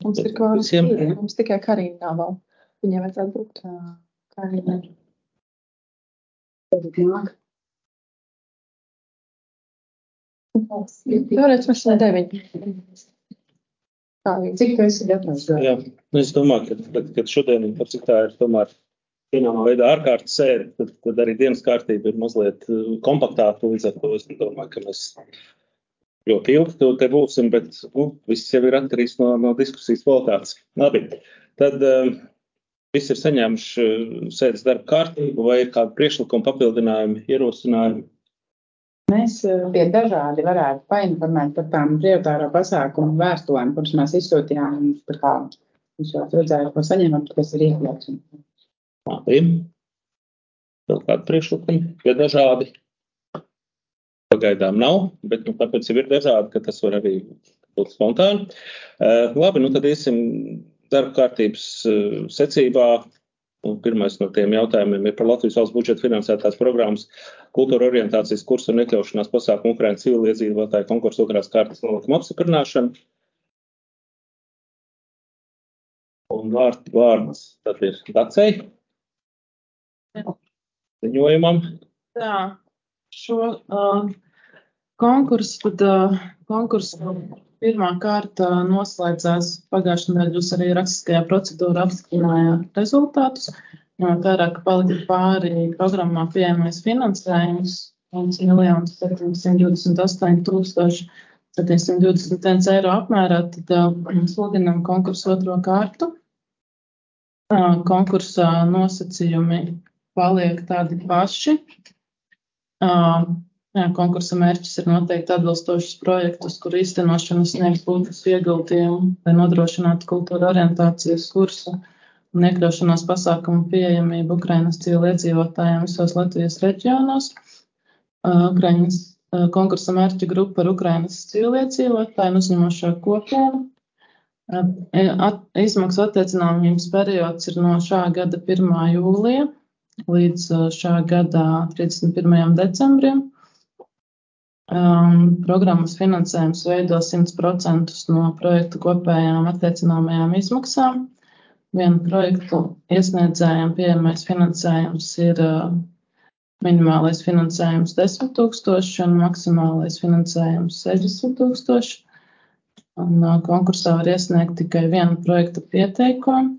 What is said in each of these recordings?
Mums ir kaut kas pieejams, mums tikai Karina nav vēl. Viņai vajadzētu būt Karina. Toreiz mēs ne 9. Cik tu esi gatavs? Jā, es domāju, ka šodien, cik tā ir tomēr zināmā veidā ārkārtas sēde, tad arī dienas kārtība ir mazliet kompaktāka, līdz ar to es domāju, ka mēs ļoti ilgi te būsim, bet viss jau ir atkarīgs no diskusijas kvalitātes. Labi, tad visi ir saņēmuši sēdes darba kārtību vai ir kādi priekšlikumi, papildinājumi, ierosinājumi? Mēs tie dažādi varētu painformēt par tām prioritāro pasākumu vēstulēm, kuras mēs izsūtījām. Jūs jau redzējāt, ko saņemam, kas ir iekļauts. Labi. Vēl kādi priekšlikumi? Ja dažādi? Pagaidām nav, bet tāpēc jau ir dažādi, ka tas var arī būt spontāni. Labi, tad iesim darba kārtības secībā. Pirmais no tiem jautājumiem ir par Latvijas valsts budžeta finansētās programmas kultūra orientācijas kursu un iekļaušanās pasākumu Ukrainas civiliedzīvotāju konkursu otrās kārtas nolikuma apstiprināšanu. Un vārds tad ir Dacei. Ziņojumam. Jā, šo konkursu pirmā kārta noslēdzās pagājušajā nedēļā. Jūs arī rakstiskajā procedūrā apstiprinājāt rezultātus. Vairāk palika pāri programmā pieejamais finansējums 1.728.721 eiro apmērā. Tad sludinām konkursu otro kārtu. Konkursa nosacījumi paliek tādi paši. Konkursa mērķis ir noteikti atbilstošus projektus, kur īstenošana sniegs būtisku ieguldījumu, lai nodrošinātu kultūra orientācijas kursu un iekļaušanās pasākumu pieejamību Ukrainas civiliedzīvotājiem visos Latvijas reģionos. Konkursa mērķa grupa ir Ukrainas civiliedzīvotāji un uzņemošā kopiena. Izmaksu attiecināmības periods ir no šā gada 1. jūlija līdz šā gada 31. decembrim. Programmas finansējums veido 100% no projektu kopējām attiecināmajām izmaksām. Vienu projektu iesniedzējiem pieejamais finansējums ir minimālais finansējums 10 000 un maksimālais finansējums 60 000. Un konkursā var iesniegt tikai vienu projektu pieteikumu.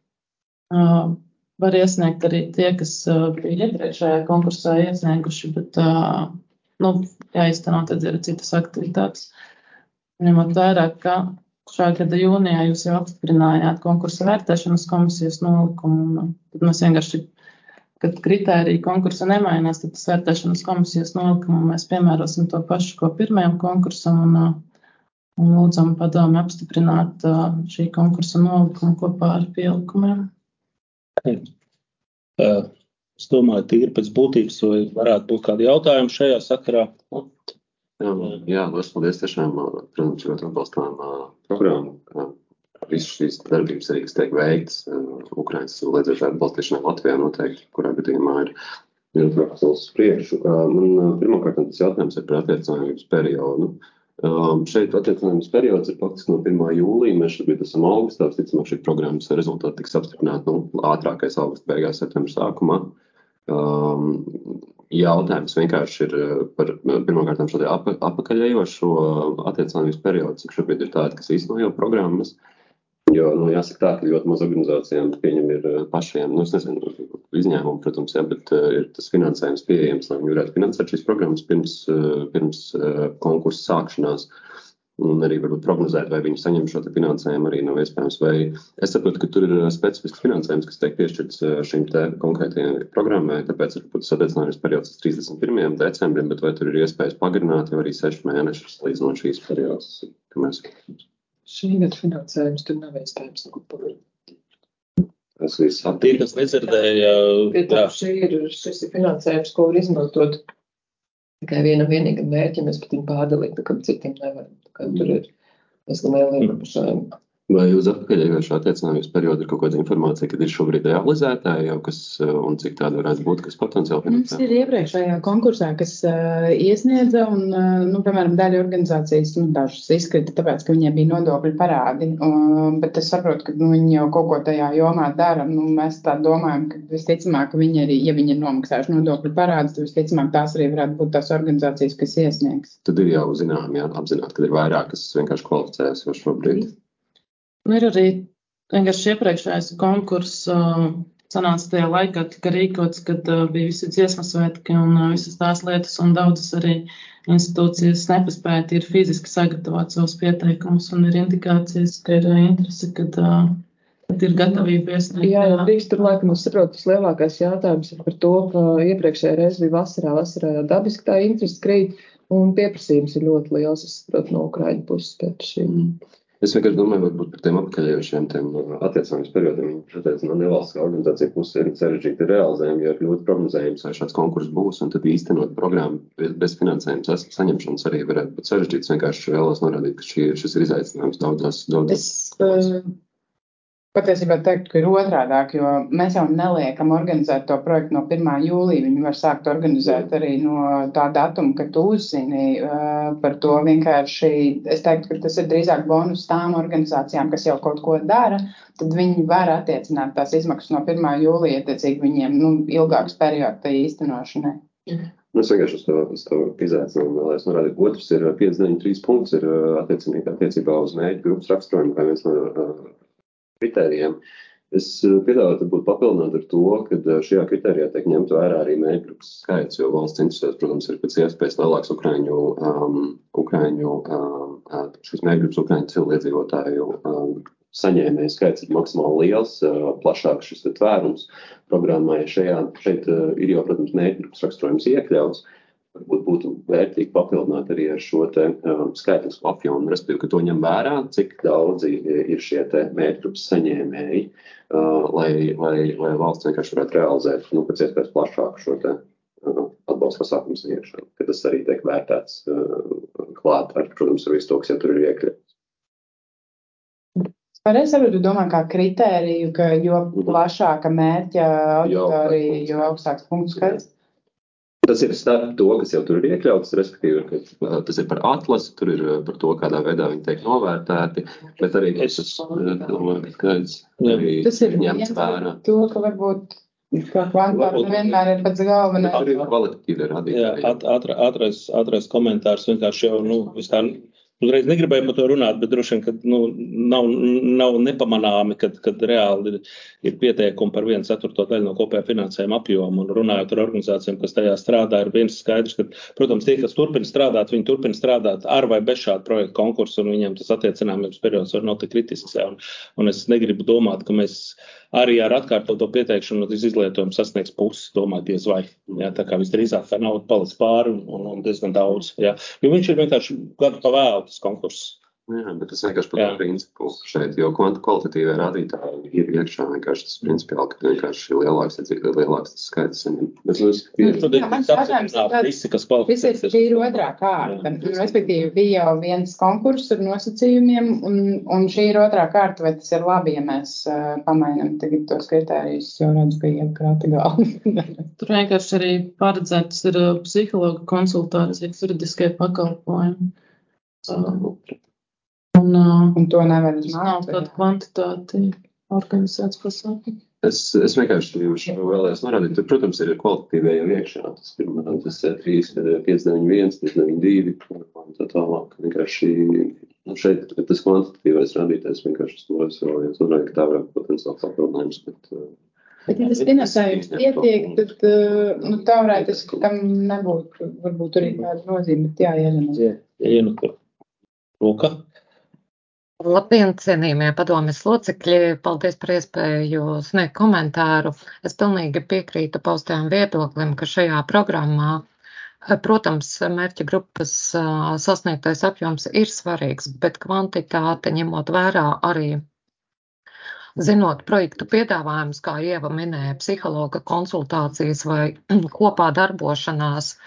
Var iesniegt arī tie, kas bija iepriekšējā konkursā iesnieguši, bet jāizteno tad ir citas aktivitātes. Ņemot vērā, ka šā gada jūnijā jūs jau apstiprinājāt konkursa vērtēšanas komisijas nolikumu, tad mēs vienkārši, kad kritērija konkursa nemainās, tad tas vērtēšanas komisijas nolikumu mēs piemērosim to pašu, ko pirmajam konkursam un lūdzam padomi apstiprināt šī konkursa nolikumu kopā ar pielikumiem. Es domāju, tīri pēc būtības, vai varētu būt kādi jautājumi šajā sakarā? Jā, paldies tiešām, protams, ļoti atbalstām programmu. Visas šīs darbības arī, kas tiek veikts Ukrainas civiliedzīvotāju atbalstīšanai Latvijā noteikti, kurā gadījumā ir ļoti solis uz priekšu. Man pirmkārt tas jautājums ir par attiecinājumības periodu. Šeit attiecinājums periods ir faktiski no 1. jūlija. Mēs šobrīd esam augustā, visticamāk šī programmas rezultāti tiks apstiprināti ātrākais augusta beigās, septembra sākumā. Jautājums vienkārši ir par pirmkārtām šo apakaļējošo attiecinājumības periodu, cik šobrīd ir tādi, kas īsteno jau programmas. Jo, jāsaka tā, ka ļoti maz organizācijām pieņem ir pašiem, es nezinu, izņēmumu, protams, bet ir tas finansējums pieejams, lai viņi varētu finansēt šīs programmas pirms konkursa sākšanās. Un arī varbūt prognozēt, vai viņi saņem šo finansējumu arī nav iespējams. Vai es saprotu, ka tur ir specifisks finansējums, kas tiek piešķirts šīm te konkrētajai programmai, tāpēc varbūt attiecinājums periods 31. decembrim, bet vai tur ir iespējas pagarināt jau arī 6 mēnešus līdz no šīs periodas, ka mēs... Šī gada finansējums tur nav iespējams pagarīt. Tas viss Tie, kas nedzirdēja, šis ir finansējums, ko var izmantot tikai vienam vienīgam mērķim, mēs pat viņu pārdalīt, tā kā citiem nevaram. Tā kā tur ir diezgan liela ierobežojuma. Vai uz atpakaļējošo attiecinājumus periodu ir kaut kāda informācija, kad ir šobrīd realizētā jau, kas un cik tāda varētu būt, kas potenciāli finansē? Mums ir iepriekšējā konkursā, kas iesniedza un, piemēram, daļa organizācijas, dažas izkrita, tāpēc, ka viņiem bija nodokļu parādi, bet es saprotu, ka viņi jau kaut ko tajā jomā dara. Mēs tā domājam, ka visticamāk, ka viņi arī, ja viņi ir nomaksājuši nodokļu parādus, tad visticamāk tās arī varētu būt tās organizācijas, kas iesniegs. Tad ir jau apzināt, ka ir vairāk, kas vienkārši kvalificējas jau šobrīd. Ir arī vienkārši iepriekšējais konkurss sanāca tajā laikā, tika rīkots, kad bija visi dziesmu svētki un visas tās lietas, un daudzas arī institūcijas nepaspēja ir fiziski sagatavot savus pieteikumus, un ir indikācijas, ka ir interese, kad ir gatavība iesniegt. Jā, drīkst tur laikam es saprotu, tas lielākais jautājums ir par to, ka iepriekšējā reize bija vasarā dabiski tā interese krīt, un pieprasījums ir ļoti liels, es saprotu, no Ukraiņu puses pēc šīm. Es vienkārši domāju, varbūt par tiem apakaļējušiem attiecinājumus periodiem. Tāpēc no nevalstiskā organizācija puses ir sarežģīti realizējumi, jo ir ļoti prognozējums, vai šāds konkurss būs, un tad īstenot programmu bez finansējuma saņemšanas arī varētu būt sarežģīts. Vienkārši vēlos norādīt, ka šis ir izaicinājums daudzās. Patiesībā teiktu, ka ir otrādāk, jo mēs jau neliekam organizēt to projektu no 1. jūlija. Viņi var sākt organizēt arī no tā datuma, kad tu uzzini par to. Vienkārši es teiktu, ka tas ir drīzāk bonus tām organizācijām, kas jau kaut ko dara, tad viņi var attiecināt tās izmaksas no 1. jūlija, attiecīgi viņiem ilgāks periods tai īstenošanai. Es vienkārši uz to izaicinājumu vēlēs norādīt. Otrs ir 593 punkts, ir attiecībā uz mērķu grupas raksturojumu, kā viens no kritērijiem. Es piedāvātu varbūt papildināt ar to, ka šajā kritērijā tiek ņemt vērā arī mērķgrupas skaits, jo valsts interesēs, protams, ir pēc iespējas lielāks šīs mērķgrupas Ukraiņu civiliedzīvotāju saņēmēju skaits ir maksimāli liels, plašāks šis tvērums programmai. Šeit ir jau, protams, mērķgrupas raksturojums iekļauts. Varbūt būtu vērtīgi papildināt arī ar šo te skaitlisku apjomu, respektīvi, ka to ņem vērā, cik daudzi ir šie te mērķgrupas saņēmēji, lai valsts vienkārši varētu realizēt, pēc iespējas plašāku šo te atbalsta pasākumu sniegšanu, ka tas arī tiek vērtēts klāt ar, protams, ar visu to, kas jau tur ir iekļauts. Pareizi saprotu, domā kā kritēriju, ka jo plašāka mērķa auditorija, jo augstāks punktu skaits? Tas ir starp to, kas jau tur ir iekļauts, respektīvi, ka tas ir par atlasi, tur ir par to, kādā veidā viņi tiek novērtēti, bet arī tas ir ņemts vērā. To, ka varbūt kvantitāte vienmēr ir pats galvenais. Tur ir kvalitatīvi rādītāji. Ātrais komentārs vienkārši jau, vispār uzreiz negribēju par to runāt, bet droši vien, ka nav nepamanāmi, kad reāli ir pieteikumi par 1/4 daļu no kopējā finansējuma apjoma. Un runājot ar organizācijām, kas tajā strādā, ir viens skaidrs, ka, protams, tie, kas turpina strādāt, viņi turpina strādāt ar vai bez šāda projekta konkursa, un viņiem tas attiecinājums periods var nav tik kritisks. Un es negribu domāt, ka mēs arī ar atkārtoto pieteikšanu izlietojumu sasniegs pusi, domāju, diez vai. Jā, tā kā visdrīzāk tā nauda paliks pāri un diezgan daudz. Jā. Jo viņš ir vienkārši gadu pavēlu tas konkurss. Jā, bet tas vienkārši par to principu šeit, jo kvalitatīvie rādītāji ir iekšā vienkārši tas principiāli, ka vienkārši lielāks tas skaits saņem. Mans jautājums ir tāds, šī ir otrā kārta. Respektīvi, bija jau viens konkurss ar nosacījumiem, un šī ir otrā kārta, vai tas ir labi, ja mēs pamainam tagad tos kritērijus, jo redzu, ka iekrāta galva. Tur vienkārši arī paredzētas ir psihologa konsultācijas, juridiskie pakalpojumi. Un to nevar izmantot. Nav tāda kvantitāte organizēts pasākumi. Es vienkārši vēlējos norādīt, tur, protams, ir kvalitatīvie jau iekšā. Tas ir 3, 591, 592 un tā tālāk. Vienkārši šeit tas kvantitatīvais rādītājs vienkārši es vēlējos norādīt, ka tā varētu potenciāli papildinājums, Bet, ja tas finansējums pietiek, tad tā varētu, ka tam nebūtu varbūt arī tāda nozīme, bet jāielemē. Lūka. Labdien, cienījamie padomes locekļi, paldies par iespēju sniegt komentāru. Es pilnīgi piekrītu paustajam viedoklim, ka šajā programmā, protams, mērķa grupas sasniegtais apjoms ir svarīgs, bet kvantitāte ņemot vērā arī, zinot projektu piedāvājumus, kā Ieva minēja, psihologa konsultācijas vai kopā darbošanās,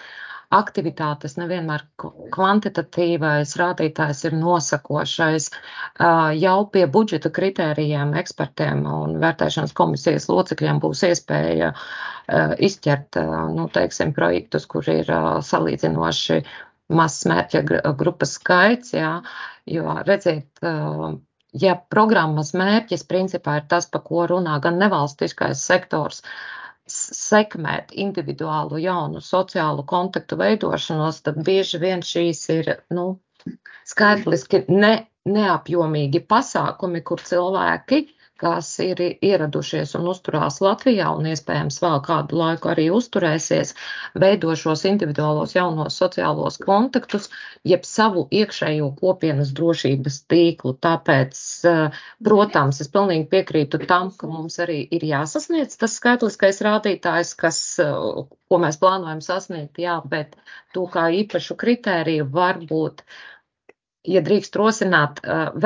aktivitātes nevienmēr kvantitatīvais rādītājs ir nosakošais. Jau pie budžeta kritērijiem ekspertiem un vērtēšanas komisijas locekļiem būs iespēja izķert, teiksim, projektus, kur ir salīdzinoši mazs mērķa grupas skaits, jā, jo redziet, ja programmas mērķis principā ir tas, pa ko runā gan nevalstiskais sektors, sekmēt individuālu jaunu sociālu kontaktu veidošanos, tad bieži vien šīs ir, skaitliski neapjomīgi pasākumi, kur cilvēki, kas ir ieradušies un uzturās Latvijā un iespējams vēl kādu laiku arī uzturēsies, veido šos individuālos jaunos sociālos kontaktus, jeb savu iekšējo kopienas drošības tīklu. Tāpēc, protams, es pilnīgi piekrītu tam, ka mums arī ir jāsasniedz tas skaitliskais rādītājs, ko mēs plānojam sasniegt, jā, bet to kā īpašu kritēriju varbūt, ja drīkst rosināt,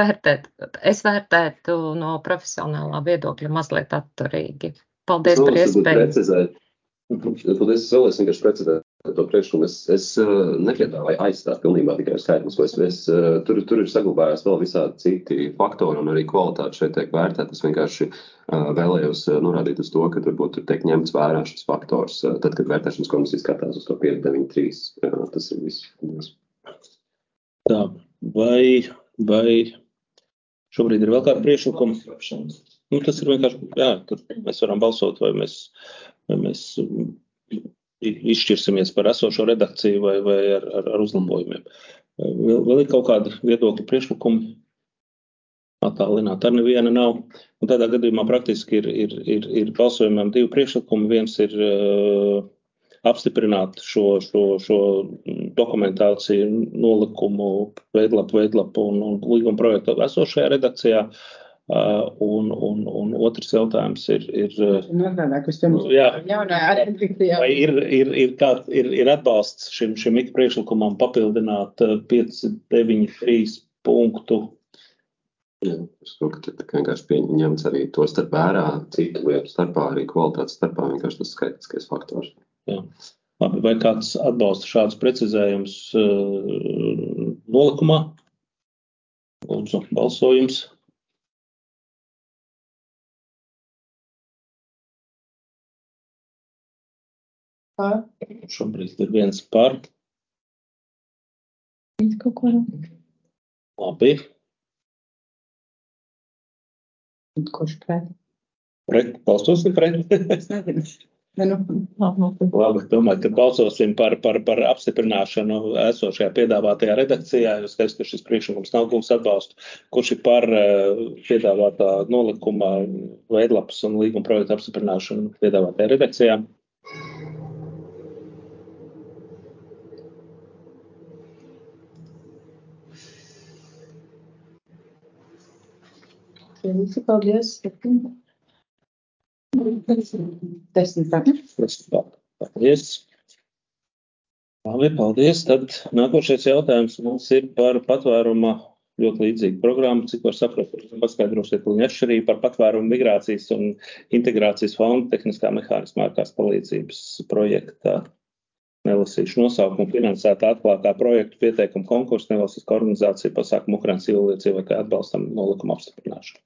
es vērtētu no profesionālā viedokļa mazliet atturīgi. Paldies par iespēju. Paldies, es vēlēs vienkārši precizēt to priekšlikumu. Es nepiedāvāju aizstāt pilnībā tikai skaitlisko. Tur ir saglabājās vēl visādi citi faktori un arī kvalitāte šeit tiek vērtēta. Es vienkārši vēlējos norādīt uz to, ka varbūt tiek ņemts vērā šis faktors, tad, kad vērtēšanas komisija skatās uz to 593. Tas ir viss. Tā. Vai šobrīd ir vēl kāda priekšlikuma? Tas ir vienkārši, tur mēs varam balsot, vai mēs izšķirsimies par esošo redakciju vai ar uzlabojumiem. Vēl ir kaut kāda viedokļa priekšlikumi? Attālināt ar neviena nav. Un tādā gadījumā praktiski ir balsojumam 2 priekšlikumi. Viens ir apstiprināt šo dokumentāciju, nolikumu, veidlapu un līguma projektu esošajā redakcijā. Un otrs jautājums ir ir atbalsts šim priekšlikumam papildināt 593 punktu. Es domāju, ka vienkārši ņemts arī to starp vērā, citu lietu starpā, arī kvalitātes starpā, vienkārši tas skaitliskais faktors. Jā. Labi, vai kāds atbalsta šādus precizējumus nolikumā? Lūdzu, balsojums. Par. Šobrīd ir 1 par. Labi. Kurš pret? Pret? Balsosim pret? Es nezinu. Labi, domāju, ka balsosim par apstiprināšanu esošajā piedāvātajā redakcijā, jo skaidrs, ka šis priekšlikums nav gūs atbalstu. Kurš ir par piedāvātā nolikuma veidlapas un līguma projekta apstiprināšanu piedāvātajā redakcijā? Paldies. 10 Paldies. Labi, paldies. Tad nākošais jautājums mums ir par patvēruma ļoti līdzīgu programmu. Cik var saprotu, paskaidrosiet atšķirību par patvērumu migrācijas un integrācijas fonda tehniskā mehānismā ārkārtas palīdzības projektā. Nelasīšu nosaukumu finansētā atklātā projektu pieteikumu konkursu nevalstiskā organizācija pasākumu Ukrainas civilizācijas cilvēku atbalstam nolikuma apstiprināšanu.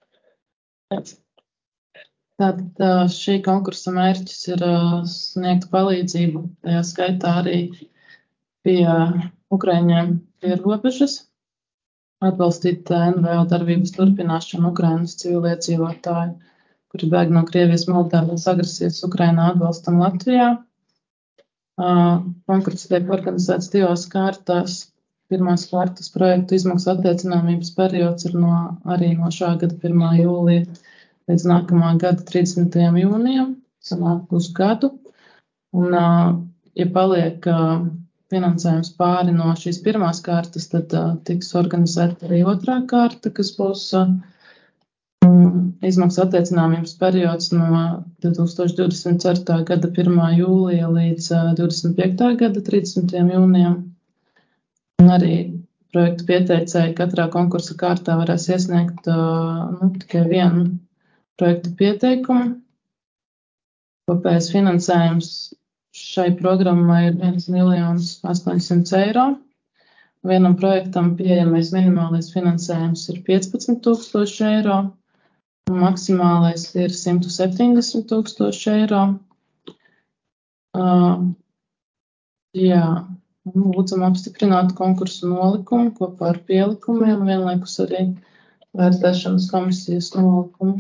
Tātad šī konkursa mērķis ir sniegt palīdzību, tajā skaitā arī pie Ukraiņiem pie robežas, atbalstīt NVO darbības turpināšanu Ukrainas civiliedzīvotāju, kuri bēg no Krievijas militārās agresijas Ukrainā atbalstam Latvijā. Konkurss tiek organizēts 2 kārtās. Pirmās kārtas projektu izmaksu attiecināmības periods ir arī no šā gada 1. jūlija līdz nākamā gada 30. jūnijam, sanāk uz gadu. Un, ja paliek finansējums pāri no šīs pirmās kārtas, tad tiks organizēta arī 2. kārta, kas būs izmaksu attiecināmības periods no 2024. gada 1. jūlija līdz 25. gada 30. jūnijam. Un arī projektu pieteicēji katrā konkursa kārtā varēs iesniegt tikai vienu projektu pieteikumu. Kopējais finansējums šai programmai ir 1,800,000 eiro. Vienam projektam pieejamais minimālais finansējums ir 15,000 eiro, un maksimālais ir 170,000 eiro. Lūdzam apstiprināt konkursu nolikumu kopā ar pielikumiem, vienlaikus arī vērtēšanas komisijas nolikumu.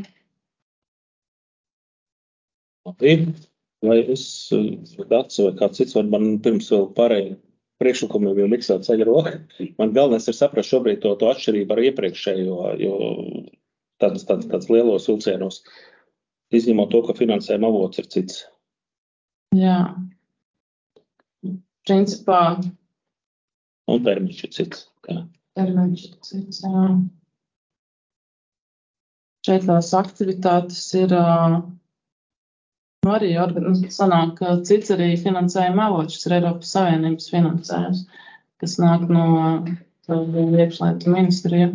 Vai es, Dats vai kāds cits var man pirms vēl pārējiem priekšlikumiem jau miksēt ceļa roka? Man galvenais ir saprast šobrīd to atšķirību ar iepriekšējo, jo tāds lielos vilcienos, izņemot to, ka finansējuma avots ir cits. Jā. Principā. Un termiņš ir cits. Termiņš ir cits, jā. Šeit tās aktivitātes ir arī sanāk cits arī finansējuma avots, šis ir Eiropas Savienības finansējums, kas nāk no iekšlietu ministrija.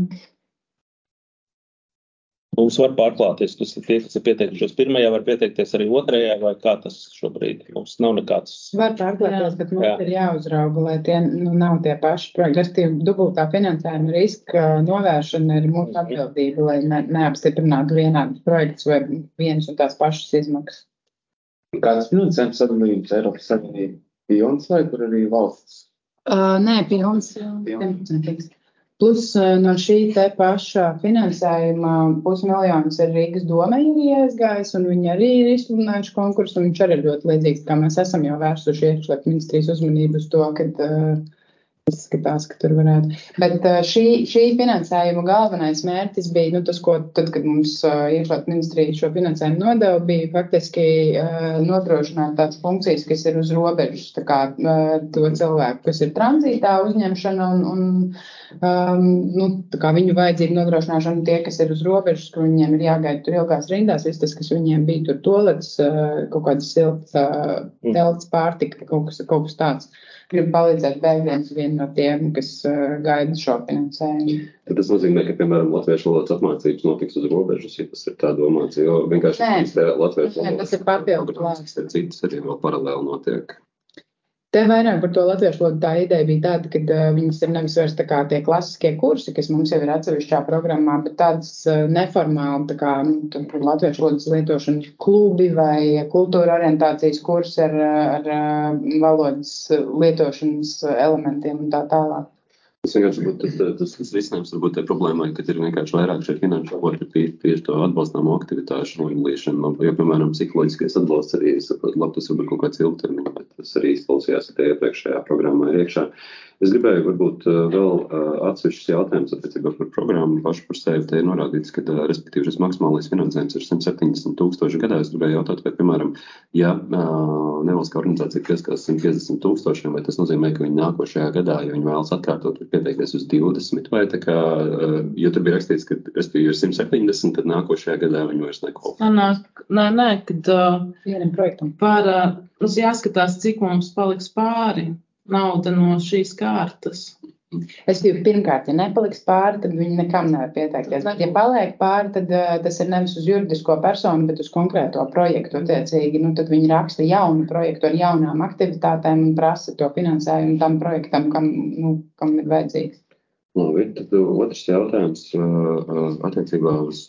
Mums var pārklāties, tas ir tie, kas ir pieteikušies pirmajā, var pieteikties arī otrajā, vai kā tas šobrīd? Mums nav nekāds. Var pārklāties, bet mums ir jāuzrauga, lai tie nav tie paši projekti. Restīvi, dubultā finansējuma riska novēršana ir mūsu atbildība, lai neapstiprinātu vienādus projektus vai vienas un tās pašas izmaksas. Kāds finansējums sadalījums Eiropas Savienība pilns vai tur arī valsts? Nē, pilns. Plus no šī te paša finansējuma 500,000 ir Rīgas domai arī aizgājis, un viņi arī ir izsludinājuši konkursu, un viņš arī ir ļoti līdzīgs, kā mēs esam jau vērsuši iekšlietu ministrijas uzmanību uz to, kad izskatās, ka tur varētu. Bet šī finansējuma galvenais mērķis bija, tas, ko tad, kad mums iekšlietu ministrija šo finansējumu nodeva, bija faktiski nodrošināt tās funkcijas, kas ir uz robežas, tā kā to cilvēku, kas ir tranzītā uzņemšana un tā kā viņu vajadzību nodrošināšana tie, kas ir uz robežas, ka viņiem ir jāgaida tur ilgās rindās, viss tas, kas viņiem bija tur tolets, kaut kāds silts, telts pārtika, kaut kas tāds. Gribu palīdzēt bēgļiem vienu no tiem, kas gaida šo finansējumu. Tad tas nozīmē, ka, piemēram, latviešu valodas apmācības notiks uz robežas, ja tas ir tā domāts, jo vienkārši latviešu valodas tas ir papildu plāns. Citas arī vēl paralēli notiek. Te vairāk par to latviešu valodu tā ideja bija tāda, ka viņas ir nevis vairs tā kā tie klasiskie kursi, kas mums jau ir atsevišķā programmā, bet tādas neformāli, tā kā latviešu valodas lietošanas klubi vai kultūra orientācijas kursi ar valodas lietošanas elementiem un tā tālāk. Tas vienkārši būtu tas risinājums varbūt tai problēmai, kad ir vienkārši vairāk šeit finanšu avoti tieši to atbalstāmo aktivitāšu nodalīšanu, jo, piemēram, psiholoģiskais atbalsts arī, labi, tas varbūt kaut kāds ilgtermiņš, bet tas arī izklausījās te iepriekšējā programmā ir iekšā. Es gribēju varbūt vēl atsevišķus jautājumus attiecībā par programmu pašu par sevi. Te ir norādīts, ka, respektīvi, šis maksimālais finansējums ir 170,000 gadā. Es gribēju jautāt, vai, piemēram, ja nevalstiskā organizācija pieskās 150,000, vai tas nozīmē, ka viņi nākošajā gadā, ja viņi vēlas atkārtot, pieteikties uz 20, vai tā kā, jo tur bija rakstīts, ka, respektīvi, ir 170, tad nākošajā gadā viņi vairs nekopā. Nē, kad vienam projektam mums jāskatās, cik mums paliks pāri. Nauda no šīs kārtas. Es gribu pirmkārt, ja nepaliks pāri, tad viņi nekam nevar pieteikties. Ja paliek pāri, tad tas ir nevis uz juridisko personu, bet uz konkrēto projektu attiecīgi. Tad viņi raksta jaunu projektu ar jaunām aktivitātēm un prasa to finansējumu tam projektam, kam ir vajadzīgs. Labi, tad otrs jautājums attiecībā uz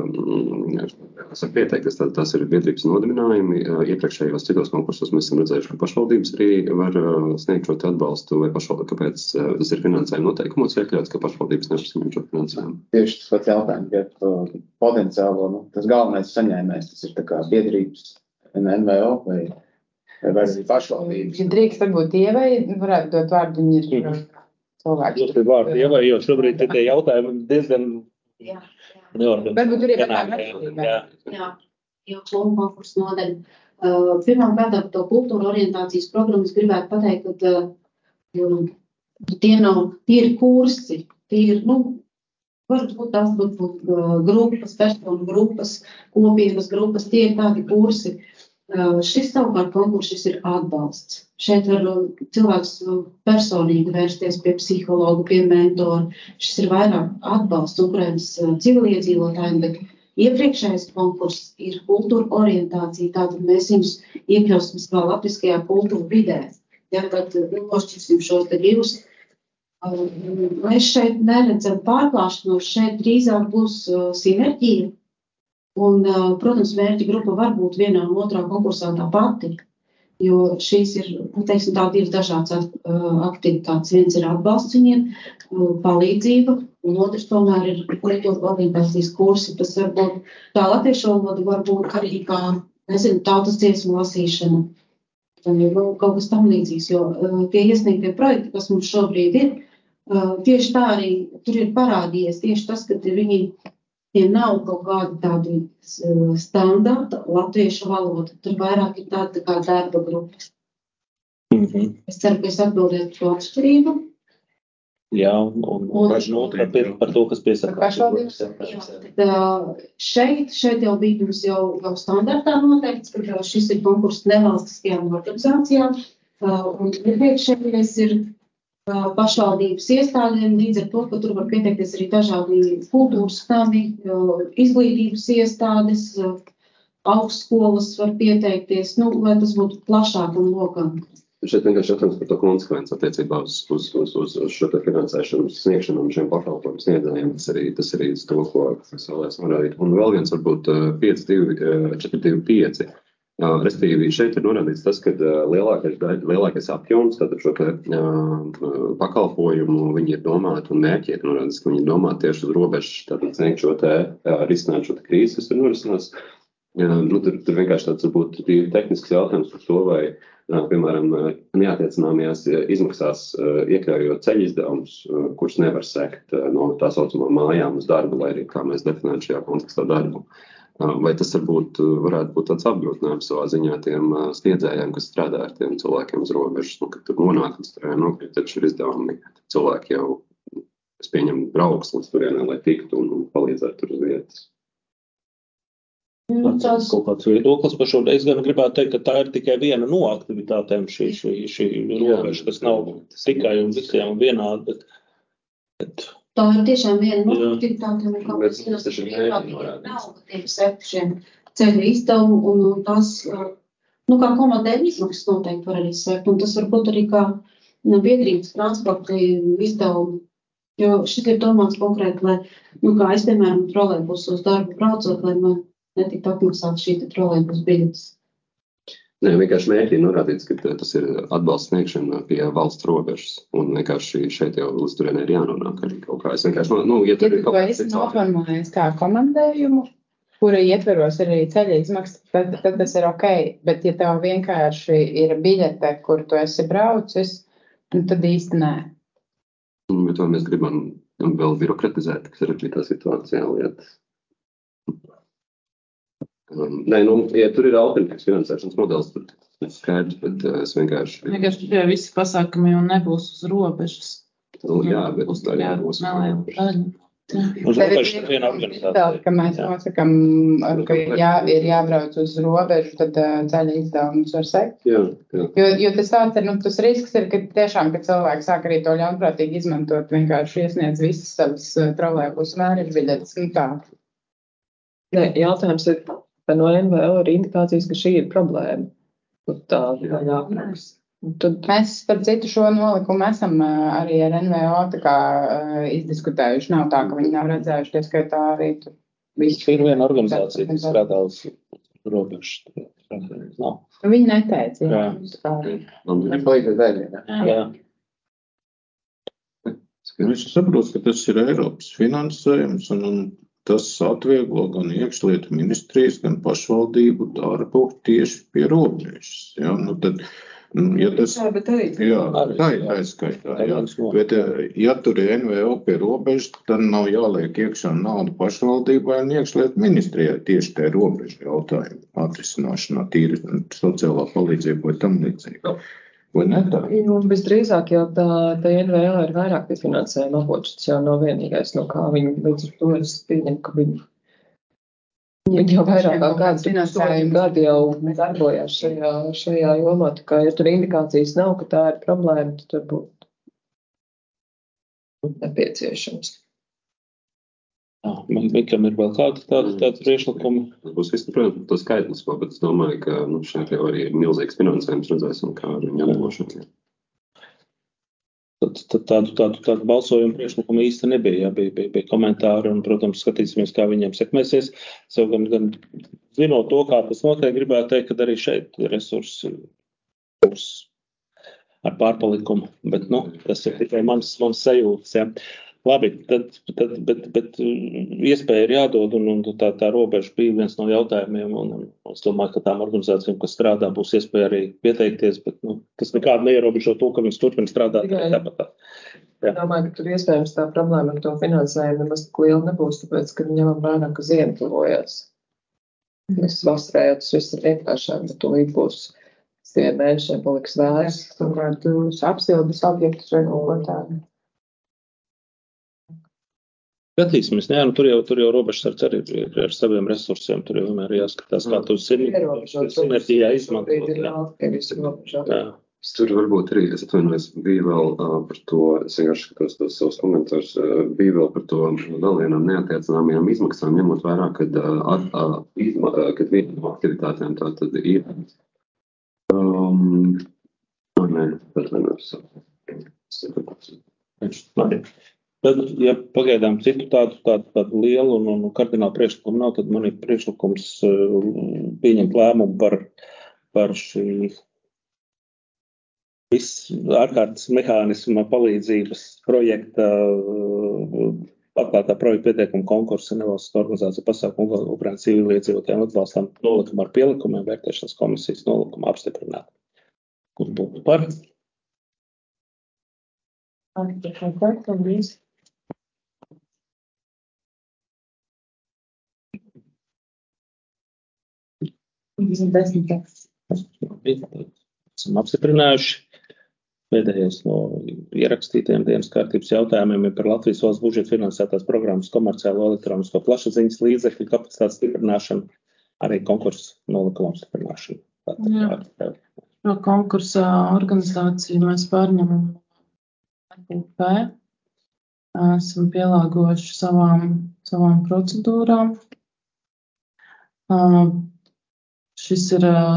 pieteikties, tas ir biedrības nodibinājumi. Iepriekšējos citos konkursos mēs esam redzējuši, ka pašvaldības arī var sniegt šo atbalstu, vai pašvaldība, kāpēc tas ir finansējuma noteikumos iekļauts, ka pašvaldības nevar saņemt šo finansējumu. Tieši tas pats jautājums, ja potenciālo, tas galvenais saņēmējs, tas ir tā kā biedrības NVO vai arī pašvaldības. Ja drīkst varbūt Ievai, varētu dot vārdu, viņi ir cilvēki. Jūs ir vārdu Ievai, jo šobrīd tie jautājumi diezgan Varbūt tur ir jau konkursu nodaļa. Pirmām kārtām par to kultūra orientācijas programmu es gribētu pateikt, ka tie ir kursi, tie ir, varbūt tās būtu grupas, personu grupas, kopienas grupas, tie ir tādi kursi. Šis savukārt konkurss, šis ir atbalsts. Šeit var cilvēks personīgi vērsties pie psihologa, pie mentora. Šis ir vairāk atbalsts Ukrainas civiliedzīvotājiem, bet Iepriekšējais konkurss ir kultūra orientācija, tātad mēs jums iekļausim savā latviskajā kultūra vidē. Ja, tad nošķirsim šos te divus. Mēs šeit neredzam pārklāšanos, šeit drīzāk būs sinerģija. Un, protams, mērķa grupa var būt vienā un otrā konkursā tā pati, jo šīs ir, teiksim, tā divas dažādas aktivitātes. Viens ir atbalsts viņiem, palīdzība, un otrs tomēr ir kultūra orientācijas kursi. Tas var būt tā latviešu valoda, varbūt arī kā, nezinu, tautas dziesmu lasīšana, kaut kas tam līdzīgs, jo tie iesniegtie projekti, kas mums šobrīd ir, tieši tā arī tur ir parādījies tieši tas, ka tie nav kaut kādi tādi standarta latviešu valoda. Tur vairāk ir tāda tā kā darba grupa. Es ceru, ka es atbildēju par to atšķirību. Jā, un par to, kas piesaka. Šeit jau bija mums jau standartā noteikts, ka šis ir konkurss nevalstiskajām organizācijām. Un iepriekšējais ir pašvaldības iestādēm, līdz ar to, ka tur var pieteikties arī dažādi kultūras nami, izglītības iestādes, augstskolas var pieteikties, lai tas būtu plašākam lokam. Šeit vienkārši jautājums par to konsekvenci attiecībā uz šo te finansēšanu sniegšanu un šiem pakalpojumu sniedzējiem. Tas arī to, ko es vēlēs norādīt. Un vēl viens varbūt 425. Respektīvi, šeit ir norādīts tas, ka lielākais apjoms, tātad šo pakalpojumu, viņi ir domāti un mērķi ir norādīts, ka viņi ir domāti tieši uz robežas, tātad sniegt šo risināt šo krīzi, kas ir norisinās. Tur vienkārši tāds varbūt tehnisks jautājums par to, vai, piemēram, neatiecināmajās izmaksās iekļaujot ceļu izdevumus, kurus nevar sekt no tā saucamā mājām uz darbu, lai arī kā mēs definējam šajā kontekstā darbu. Vai tas varētu būt tāds apgrūtinājums savā ziņā tiem sniedzējiem, kas strādā ar tiem cilvēkiem uz robežas, kad tur nonāk, tad ir izdevumi, cilvēki jau, es pieņemu, brauks līdz turienē, lai tiktu un palīdzētu tur uz vietas. Tas kaut kāds viedoklis par šo. Es gan gribētu teikt, ka tā ir tikai viena no aktivitātēm šī robeža. Tas nav tikai un visiem vienādi, bet Tā ir tiešām viena no aktivitātēm, kā mēs nav, tiek sekti šiem ceļu izdevumu, un tas, kā komandēļu izmaksas noteikti var arī sekt, un tas var būt arī kā biedrības transporta izdevumi, jo šis ir domāts konkrēti, lai, kā es, piemēram, trolejbus uz darbu braucot, lai man netiktu apmaksāt šī trolejbus biļetes. Nē, vienkārši mērķi ir norādīts, ka tas ir atbalsts sniegšana pie valsts robežas, un vienkārši šeit jau līdz turienē ir jānonāk arī kaut kā. Es vienkārši, ja tur ir kaut kā cits noformulējis kā komandējumu, kura ietveros arī ceļa izmaksas, tad tas ir ok, bet ja tev vienkārši ir biļete, kur tu esi braucis, tad īsti nē. Bet vai mēs gribam vēl birokratizēt, kas ir arī tā situācijā lietas? Nē, ja tur ir alternatīvs finansēšanas modelis, tad tas skaidrs, bet es vienkārši... Vienkārši visi pasākumi jau nebūs uz robežas. Jā, bet uz tā jābūs. Uz robežas ir viena organizācija. Ka mēs nosakam, ka ir jābrauc uz robežu, tad ceļa izdevumus var sekt. Jā. Jo tas tāds ir, tas risks ir, ka tiešām, kad cilvēki sāk arī to ļaunprātīgi izmantot, vienkārši iesniedz visas savas trolejbus mērķu biļetes. Nē, jautājums ir, no NVO ir indikācijas, ka šī ir problēma. Tā jāpraks. Mēs par citu šo nolikumu esam arī ar NVO izdiskutējuši. Nav tā, ka viņi nav redzējuši, tie skaitā arī tur visu. Ir viena organizācija, kas strādā uz robežu. Viņi neteica, jā. Viņi palīdzēs vēļiem, jā. Es saprotu, ka tas ir Eiropas finansējums un tas atvieglo gan iekšlietu ministrijas, gan pašvaldību darbu tieši pie robežas. Ja, tad, ja tas, jā, tā ir aizskaitā. Jā. Bet, ja tur ir NVO pie robežas, tad nav jāliek iekšā naudu pašvaldībai un iekšlietu ministrijai tieši tie robežu jautājumu atrisināšanā, tīri sociālā palīdzība vai tam līdzīgi. Vai ne tā? Visdrīzāk jau tā NVO ir vairāk pie finansējuma avots, tas jau nav vienīgais, no kā viņi līdz ar to es pieņemu, ka viņi jau vairāk kā gadu jau darbojās šajā jomā, tā kā ja tur indikācijas nav, ka tā ir problēma, tad tur būtu nepieciešams. Mikam ir vēl tādi priekšlikumi. Tas būs viss, protams, to skaitlisko, bet es domāju, ka šeit jau arī milzīgs finansējums redzēsim, kā ar viņu atdošanu. Tad tādu balsojumu priekšlikumu īsti nebija. Bija komentāri un, protams, skatīsimies, kā viņiem sekmēsies. Sev gan zinot to, kā tas notiek, gribētu teikt, ka arī šeit resursi būs ar pārpalikumu, bet, tas ir tikai mans sajūtas, ja. Labi, bet iespēja ir jādod, un tā robeža bija viens no jautājumiem, un es domāju, ka tām organizācijām, kas strādā, būs iespēja arī pieteikties, bet, tas nekādi neierobežo to, ka viņas turpina strādāt. Es domāju, ka tur iespējams tā problēma ar to finansējumu nemaz tik liela nebūs, tāpēc, ka ņemam vērā, ka ziema tuvojās. Es vasarējot, tas viss ir vienkāršāk, bet tūlīt būs 7 mēnešiem paliks vērs. Tādus apsildes objektus vai kaut ko tādu. Skatīsimies, tur jau robežsardze arī ir ar saviem resursiem, tur jau vienmēr jāskatās, kā tu sinerģijā izmantot. Tur varbūt arī, es atvainojos, bija vēl par to, es vienkārši skatos tos savus komentārus, bija vēl par to vēl vienām neattiecināmajām izmaksām, ņemot vērā, kad viena no aktivitātēm tā tad ir. Tad, ja pagaidām citu tādu lielu un kardinālu priekšlikumu nav, tad man ir priekšlikums pieņemt lēmumu par šī viss ārkārtas mehānisma palīdzības projekta atklātā projekta pieteikuma konkursa nevalstiskā organizācija pasākumu Ukrainas civiliedzīvotājiem atbalstam nolikumu ar pielikumiem vērtēšanas komisijas nolikumu apstiprināt. Kur būtu par? Esam apstiprinājuši. Pēdējais no ierakstītajiem dienas kārtības jautājumiem ir par Latvijas valsts budžeta finansētās programmas komerciālo elektronisko plašsaziņas līdzekļu kapacitātes stiprināšanu, arī konkursu nolikumu apstiprināšanu. Šo konkursa organizāciju mēs pārņemam LP. Esam pielāgojuši savām procedūrām. Šis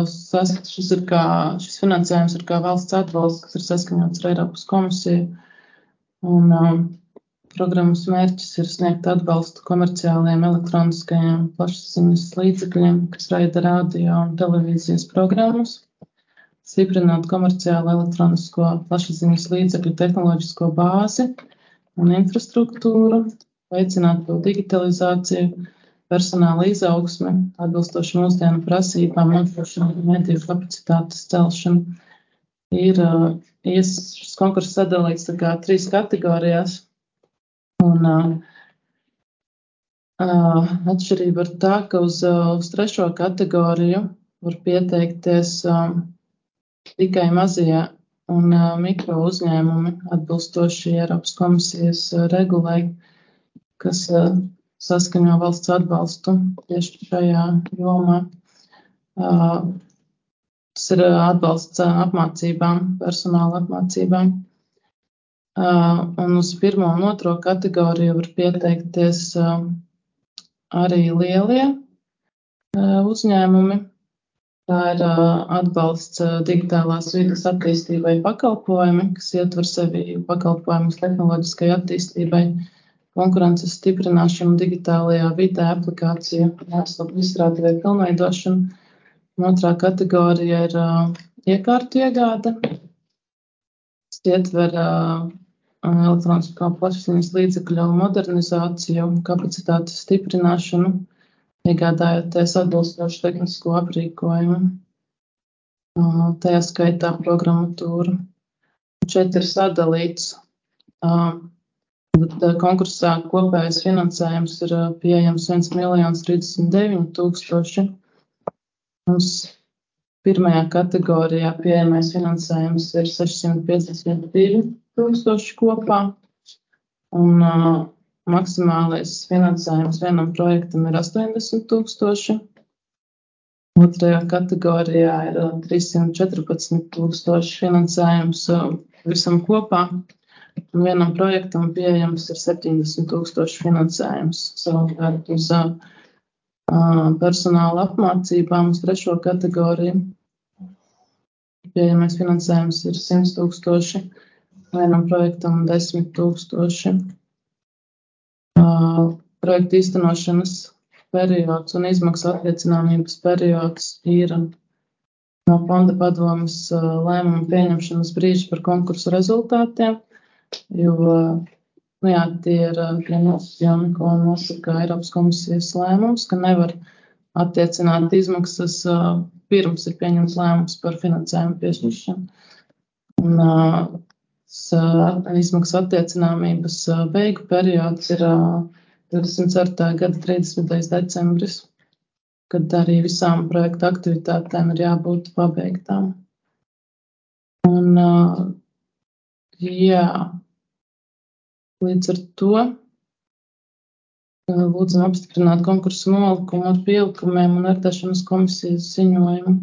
finansējums ir kā valsts atbalsts, kas ir saskaņots ar Eiropas komisiju. Un programmas mērķis ir sniegt atbalstu komerciāliem elektroniskajiem plašsaziņas līdzekļiem, kas raida radio un televīzijas programmas, stiprināt komerciālu elektronisko plašsaziņas līdzekļu tehnoloģisko bāzi un infrastruktūru, veicināt to digitalizāciju, personāla izaugsme, atbilstoši mūsdienu prasībām, nodrošināt mediju kapacitātes celšanu. Šis konkurss sadalīts 3 kategorijās. Un atšķirība ir tā, ka uz 3. kategoriju var pieteikties tikai mazie un mikro uzņēmumi atbilstoši Eiropas komisijas regulai, kas saskaņo valsts atbalstu tieši šajā jomā. Tas ir atbalsts apmācībām, personāla apmācībām. Un uz 1. un 2. kategoriju var pieteikties arī lielie uzņēmumi. Tā ir atbalsts digitālās vides attīstībai pakalpojumi, kas ietver sevi pakalpojumus tehnoloģiskai attīstībai, konkurences stiprināšanu digitālajā vidē, aplikāciju, mākslu izstrādi vai pilnveidošanu. 2. kategorija ir iekārtu iegāde, kas ietver elektronisko plašsaziņas līdzekļu modernizāciju, kapacitātes stiprināšanu, iegādājoties atbilstošu tehnisko aprīkojumu, tajā skaitā programmatūru. Šeit ir sadalīts. Konkursā kopējais finansējums ir pieejams 1,039,000. Mums 1. kategorijā pieejamais finansējums ir 652,000 kopā. Un maksimālais finansējums vienam projektam ir 80,000. 2. kategorijā ir 314,000 finansējums visam kopā. Un vienam projektam pieejams ir 70,000 finansējums. Savukārt uz personāla apmācībām uz 3. kategoriju pieejamais finansējums ir 100,000, vienam projektam 10,000. Projekta īstenošanas periods un izmaksu atliecināmības periods ir no fonda padomes lēmumu pieņemšanas brīža par konkursu rezultātiem, jo tie ir nosacījumi, ko nosaka Eiropas komisijas lēmums, ka nevar attiecināt izmaksas pirms ir pieņemts lēmums par finansējumu piešķiršanu. Un izmaksu attiecināmības beigu periods ir 24. gada 30. decembris, kad arī visām projekta aktivitātēm ir jābūt pabeigtām. Un, līdz ar to lūdzam apstiprināt konkursu nolikumu ar pielikumiem un vērtēšanas komisijas ziņojumu.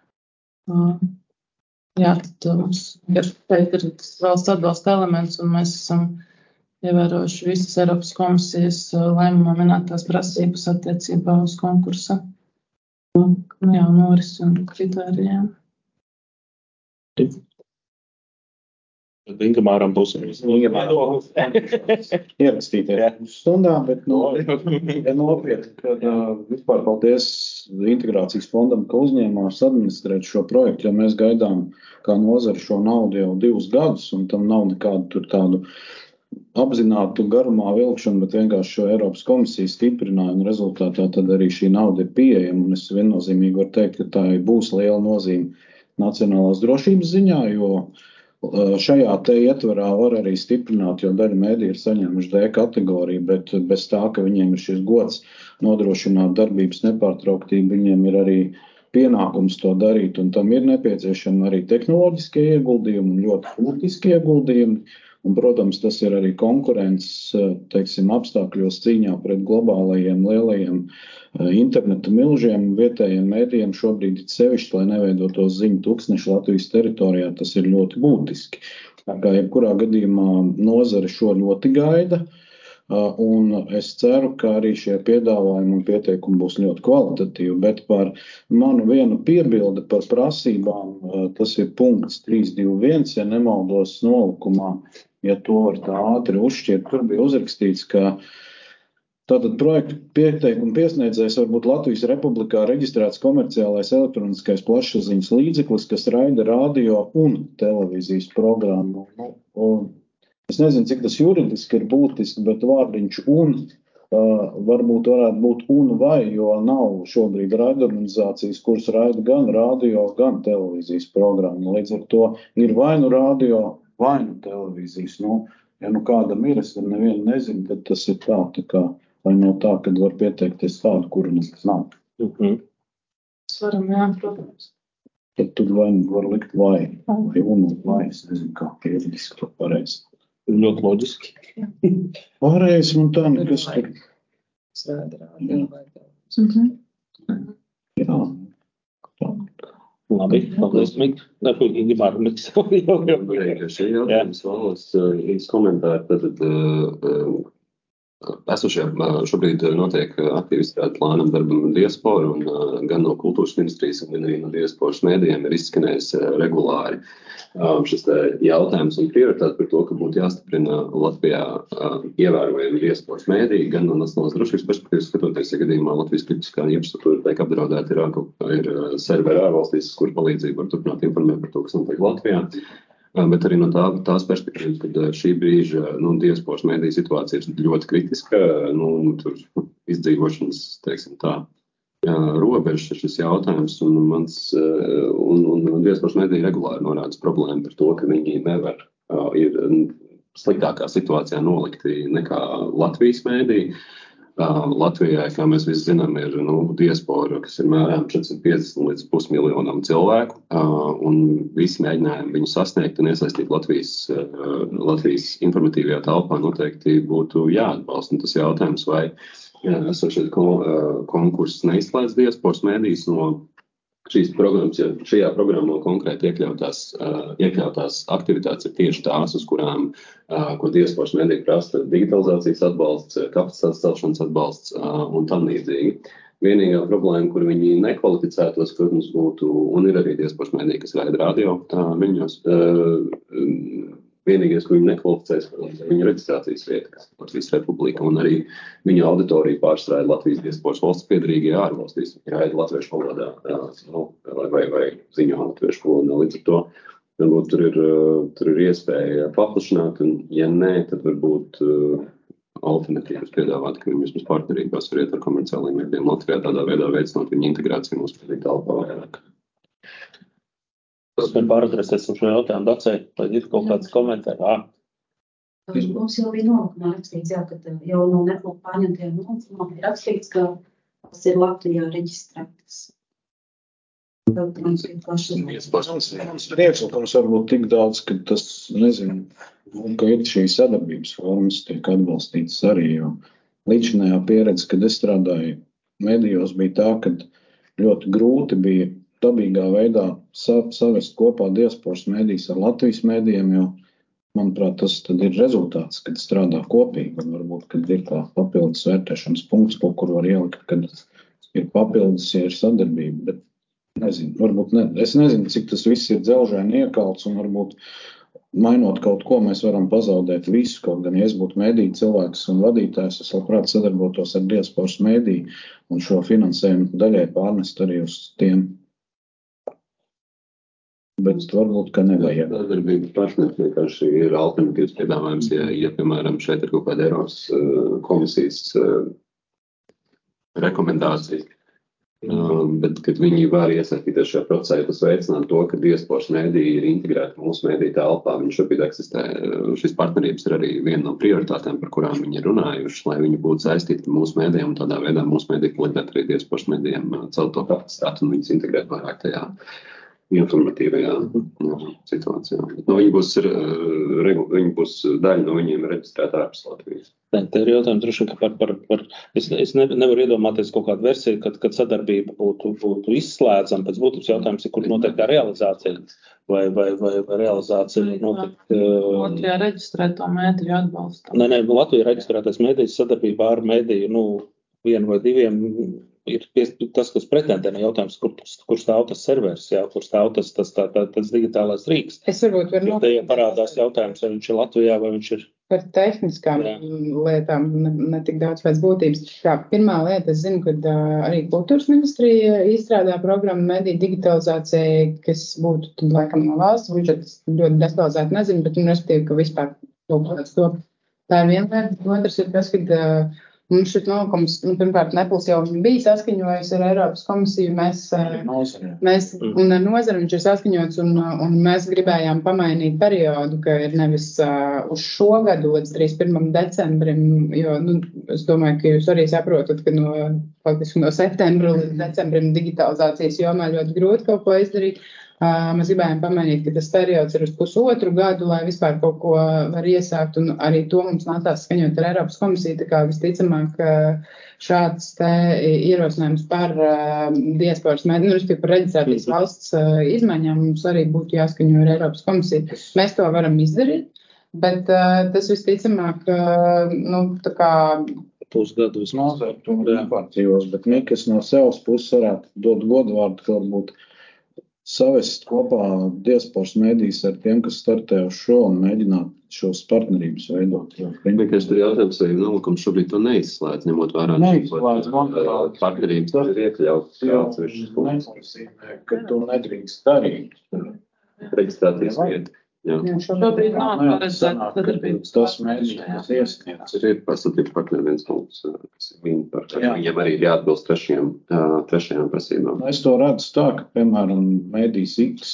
Tad mums ir valsts atbalsta elements, un mēs esam ievērojuši visas Eiropas komisijas lēmumā minētās prasības attiecībā uz konkursa norisi un kritērijiem. Ingamāram būs ierakstīties uz stundām, bet nopietni, kad vispār paldies integrācijas fondam, ka uzņēmās administrēt šo projektu, jo mēs gaidām kā nozara šo naudu jau 2 gadus, un tam nav nekādu tur tādu apzinātu garumā vilkšanu, bet vienkārši šo Eiropas komisiju stiprināja, un rezultātā tad arī šī nauda ir pieejama, un es viennozīmīgi varu teikt, ka tā būs liela nozīme nacionālās drošības ziņā, jo šajā te ietvarā var arī stiprināt, jo daļa mēdī ir saņēmuši D kategoriju, bet bez tā, ka viņiem ir šis gods nodrošināt darbības nepārtrauktību, viņiem ir arī pienākums to darīt, un tam ir nepieciešami arī tehnoloģiskie ieguldījumi, ļoti būtiski ieguldījumi, un, protams, tas ir arī konkurences, apstākļos cīņā pret globālajiem lielajiem interneta milžiem, vietējiem mēdījiem šobrīd ir sevišķi, lai neveidotos ziņu tūkstneši Latvijas teritorijā, tas ir ļoti būtiski. Kā jebkurā gadījumā nozare šo ļoti gaida, un es ceru, ka arī šie piedāvājumi un pieteikumi būs ļoti kvalitatīvi, bet par manu vienu piebildi par prasībām, tas ir punkts 321, ja nemaldos nolikumā, ja to var tā ātri uzšķirt, tur bija uzrakstīts, ka tātad projektu pieteikumu piesniedzējs var būt Latvijas Republikā reģistrēts komerciālais elektroniskais plašsaziņas līdzeklis, kas raida radio un televīzijas programmu. Es nezinu, cik tas juridiski ir būtiski, bet vārdiņš un varbūt varētu būt un vai, jo nav šobrīd raidorganizācijas, kuras raida gan radio, gan televīzijas programmu. Līdz ar to ir vai nu radio, vai nu televīzijas. Ja kādam ir, es nevienu nezinu, tad tas ir tā kā. Vai nav tā, kad var pieteikties tādu, kuru tas nav? Svaram, protams. Tad tur vai var likt vai un vai, es nezinu, kā juridiski to pareizi. Ļoti loģiski. Pareizi, un tā nekas tur. Jā. Labi, paldies, Mik. Ingimāra Miks. Šī jautājums vēlos īsti komentāri, tad šobrīd notiek aktīvi izstrāde plānam darbam diasporu, un gan no kultūras ministrijas, gan arī no diasporas mēdījiem ir izskanējis regulāri šis jautājums un prioritāte par to, ka būtu jāstiprina Latvijā ievērojami diasporas mēdīji, gan no nacionālās drošības perspektīvas skatoties, ja gadījumā Latvijas kritiskā infrastruktūra tiek apdraudēta, ir serveri ārvalstīs, kur palīdzību var turpināt informēt par to, kas notiek Latvijā. Bet arī no tās perspektīvas, kad šī brīža diasporas mēdīja situācija ir ļoti kritiska, tur izdzīvošanas, robežas ir šis jautājums, un diasporas mēdīja regulāri norāda problēmu par to, ka viņi nevar, ir sliktākā situācijā nolikti nekā Latvijas mēdīja. Latvijā, kā mēs visi zinām, ir diaspora, kas ir mērām 450 līdz 500 miljonam cilvēku, un visi mēģinājumi viņu sasniegt un iesaistīt Latvijas informatīvajā telpā noteikti būtu jāatbalsta. Un tas jautājums, vai esošais konkurss neizslēdz diasporas mēdījus no šīs programmas, ja šajā programmā konkrēti iekļautās aktivitātes ir tieši tās, uz kurām, ko diasporas mediji prasa, digitalizācijas atbalsts, kapacitātes celšanas atbalsts un tam līdzīgi. Vienīgā problēma, kur viņi nekvalificētos, protams, būtu, un ir arī diasporas mediji, kas raida radio, viņos, vienīgais, ko viņi nekvalificēs, ir viņu reģistrācijas vieta, kas ir Latvijas Republika, un arī viņu auditorija pārstrāda Latvijas diasporas valsts piedarīgie ārvalstīs. Viņi raida latviešu valodā, vai ziņo latviešu valodā. Līdz ar to, varbūt tur ir iespēja paplašināt, un ja nē, tad varbūt alternatīvas piedāvāt, ka viņi vismaz partnerībās var iet ar komerciāliem medijiem Latvijā, tādā veidā veicinot viņu integrāciju mūsu mediju telpā vairāk. Tas man pāradresēs šo jautājumu Dacei, vai ir kaut kāds komentāri? Mums jau bija nolikumā rakstīts, jā, ka jau no netluku pārņemtajām nolikumā bija rakstīts, ka tas ir Latvijā reģistrētas. Mans priekšlikums varbūt tik daudz, ka tas, nezinu, ka ir šī sadarbības formas tiek atbalstītas arī, jo līdzinājā pieredze, kad es strādāju medijos, bija tā, ka ļoti grūti bija dabīgā veidā savest kopā diasporas medijas ar Latvijas medijiem, jo, manuprāt, tas tad ir rezultāts, kad strādā kopīgi, un varbūt, kad ir kā papildus vērtēšanas punkts, ko kur var ielikt, kad ir papildus, ja ir sadarbība, bet nezinu, varbūt ne. Es nezinu, cik tas viss ir dzelžaini iekalts, un varbūt mainot kaut ko, mēs varam pazaudēt visu, kaut gan, ja es būtu mediju cilvēks un vadītājs, es labprāt sadarbotos ar diasporas mediju un šo finansējumu daļai pārnest arī uz tiem. Bet varbūt, ka nevajag. Sadarbības partneri vienkārši ir alternatīvas piedāvājums, ja piemēram, šeit ir kaut kāda Eiropas komisijas rekomendācija. Bet, kad viņi var iesaistīties šajā procesā, tas veicinātu to, ka diasporas mediji ir integrēti mūsu mediju telpā. Viņi šobrīd eksistē. Šīs partnerības ir arī viena no prioritātēm, par kurām viņi ir runājuši, lai viņi būtu saistīti ar mūsu medijiem, un tādā veidā mūsu mediji palīdzētu arī diasporas medijiem celt to kapacitāti un viņus integrēt vairāk tajā informatīvajā situācijā. Viņi būs daļa no viņiem reģistrēta ārpus Latvijas. Te ir jautājums droši vien par es nevaru iedomāties kaut kādu versiju, kad sadarbība būtu izslēdzama. Pēc būtības jautājums ir, kur notiek tā realizācija, vai realizācija notiek. Latvijā reģistrēto mediju atbalstu. Nē, Latvijā reģistrētais medijas sadarbībā ar mediju, vienu vai diviem ir tas, kas pretendē, jautājums, kur stāv tas servers, kur stāv tas digitālais rīks. Es varbūt varu te parādās jautājums, vai viņš ir Latvijā, vai viņš ir. Par tehniskām lietām, ne tik daudz pēc būtības. Pirmā lieta, es zinu, ka arī kultūras ministrija izstrādā programmu mediju digitalizācijai, kas būtu laikam no valsts budžeta, ļoti detalizēti nezinu, bet respektīvi, ka vispār to. Tā ir viena lieta. Otrs ir tas, ka mums šis nolikums, pirmkārt, Nepals jau bija saskaņojis ar Eiropas komisiju, mēs un ar nozari viņš ir saskaņots, un mēs gribējām pamainīt periodu, ka ir nevis uz šo gadu līdz 31. decembrim, jo, es domāju, ka jūs arī saprotat, ka faktiski no septembra līdz decembrim digitalizācijas jomā ļoti grūti kaut ko izdarīt. Mēs gribējām pamainīt, ka tas periods ir uz pusotru gadu, lai vispār kaut ko var iesākt, un arī to mums nācās skaņot ar Eiropas komisiju, tā kā visticamāk šāds te ierosinājums par diasporas mediju, respektīvi par reģistrācijas valsts izmaiņām mums arī būtu jāskaņo ar Eiropas komisiju. Mēs to varam izdarīt, bet tas visticamāk, tā kā pusgadu vismaz. Bet Mikas no savas puses varētu dot godvārdu, ka varbūt savest kopā diasporas medijas ar tiem, kas startē uz šo un mēģināt šos partnerības veidot. Vienkārši tur jautājums, vai nolikums šobrīd to neizslēdz, ņemot vērā partnerības ir iekļauts. Nenozīmē, ka tu nedrīkst darīt. Reģistrācijas vieta. Šobrīd nav paredzēta sadarbības. Tas mēģina, kas iesniedz. Ir pasatības partneri viens punkts, kas ir viņi par to. Viņiem arī jāatbilst trešajām prasībām. Es to redzu tā, ka, piemēram, Medijas X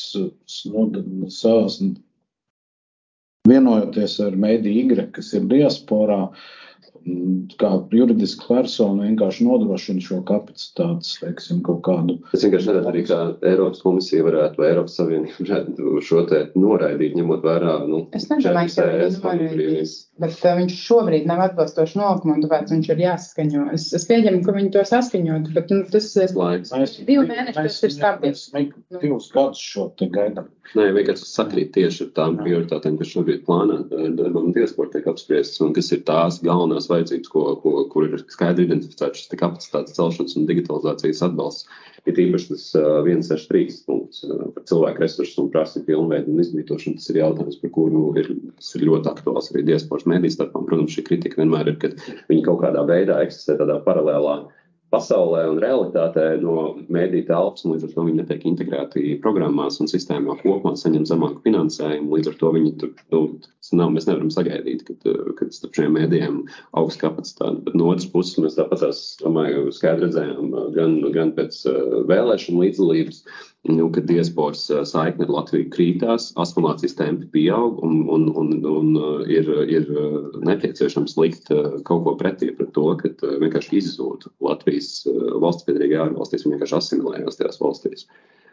savas vienojoties ar Mediju Y, kas ir diasporā, kā juridiska persona vienkārši nodrošina šo kapacitātes, teiksim, kaut kādu. Es vienkārši redzu arī, kā Eiropas komisija varētu vai Eiropas Savienība varētu šo te noraidīt, ņemot vērā, Es nedomāju, ka viņi noraidīs, bet viņš šobrīd nav atbilstoši nolikumam, tāpēc viņš ir jāsaskaņo. Es pieņemu, ka viņi to saskaņot, bet tas laiks. 2 mēneši tas ir stabils. Mēs 2 gadus šo te gaidām. Nē, vienkārši sakrīt tieši ar tām prioritātēm, kas šobrīd plānā darbam un diasporta tiek apspriestas, un kas ir tās galvenās vajadzības, kur ir skaidri identificēts šis kapacitātes celšanas un digitalizācijas atbalsts. Ir īpaši tas 163 punkts par cilvēku resursu un prasību pilnveidu un izglītošanu. Tas ir jautājums, par kuru tas ir ļoti aktuāls arī diasporas mediju starpām. Protams, šī kritika vienmēr ir, kad viņi kaut kādā veidā eksistē tādā paralēlā pasaulē un realitātē no mediju telpas, un līdz ar to viņi netiek integrēti programmās un sistēmā kopumā, saņem zemāku finansējumu, līdz ar to viņi tur, mēs nevaram sagaidīt, kad starp šiem medijiem augsts kapacitāte, bet no otras puses mēs tāpat domāju, skaidri redzējām gan pēc vēlēšanu līdzdalības, kad diasporas saikne ar Latviju krītās, asimilācijas tempi pieaug un ir nepieciešams likt kaut ko pretī pret to, kad vienkārši izzūd Latvijas valstspiedrīgi ārvalstīs un vienkārši asimilējās tajās valstīs.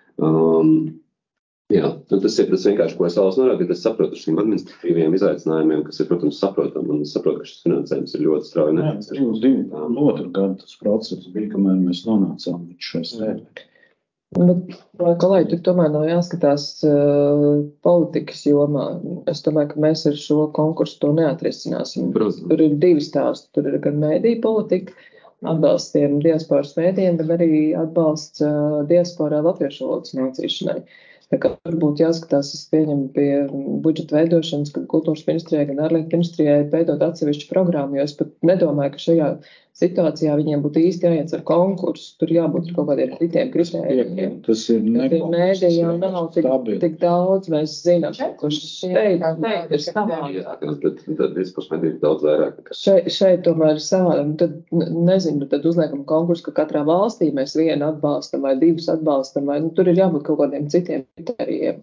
Jā, tas vienkārši, ko es vēlos norādīt, es saprotu šīm administratīviem izaicinājumiem, kas ir, protams, saprotam, un es saprotu, ka šis finansējums ir ļoti strauji nepieciešams. 2 gadu tas process bija, kamēr mēs nonācām līdz šai sēdē. Bet, kolēģi, tur tomēr nav jāskatās politikas jomā. Es domāju, ka mēs ar šo konkursu to neatrisināsim. Tur ir 2 stāsti. Tur ir gan mediju politika, atbalsts tiem diasporas mēdījiem, bet arī atbalsts diasporā latviešu valodas mācīšanai. Tā kā tur būtu jāskatās, es pieņemu pie budžeta veidošanas, kad kultūras ministrijai, gan ārlietu ministrijai veidot atsevišķu programmu, jo es pat nedomāju, ka šajā situācijā viņiem būtu īsti jāiet ar konkursu, tur jābūt kaut kādiem citiem kritērijiem. Tas ir mēdī jau nav tik daudz, mēs zinām, kurš šeit ir savādāk. Bet diasporas mediju ir daudz vairāk. Šeit tomēr ir savādāk. Tad, nezinu, tad uzliekam konkursu, ka katrā valstī mēs 1 atbalstam vai 2 atbalstam, vai tur ir jābūt kaut kādiem citiem kritērijiem.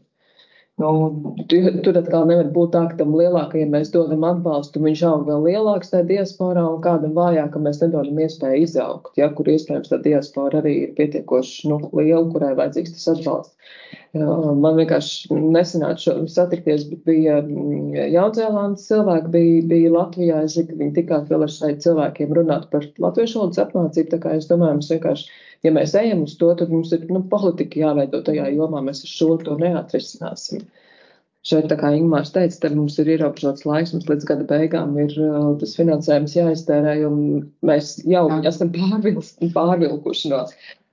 Tur atkal nevar būt tā, ka tam lielākajam mēs dodam atbalstu, un viņš aug vēl lielāks tajā diasporā, un kādam vājākam mēs nedodam iespēju izaugt, ja, kur iespējams tā diaspora arī ir pietiekoši liela, kurai vajadzīgs tas atbalsts. Man vienkārši nesanāca satikties, bet bija Jaunzēlandes cilvēki, bija Latvijā, es zinu, ka viņi tikās vēl ar šeit cilvēkiem runāt par latviešu valodas apmācību, tā kā es domāju, mums vienkārši, ja mēs ejam uz to, tad mums ir politika jāveido tajā jomā, mēs ar šo to neatrisināsim. Šeit, tā kā Ingmārs teica, tad mums ir ierobežots laiks, mums līdz gada beigām ir tas finansējums jāiztērē, un mēs jau esam pārvilkuši no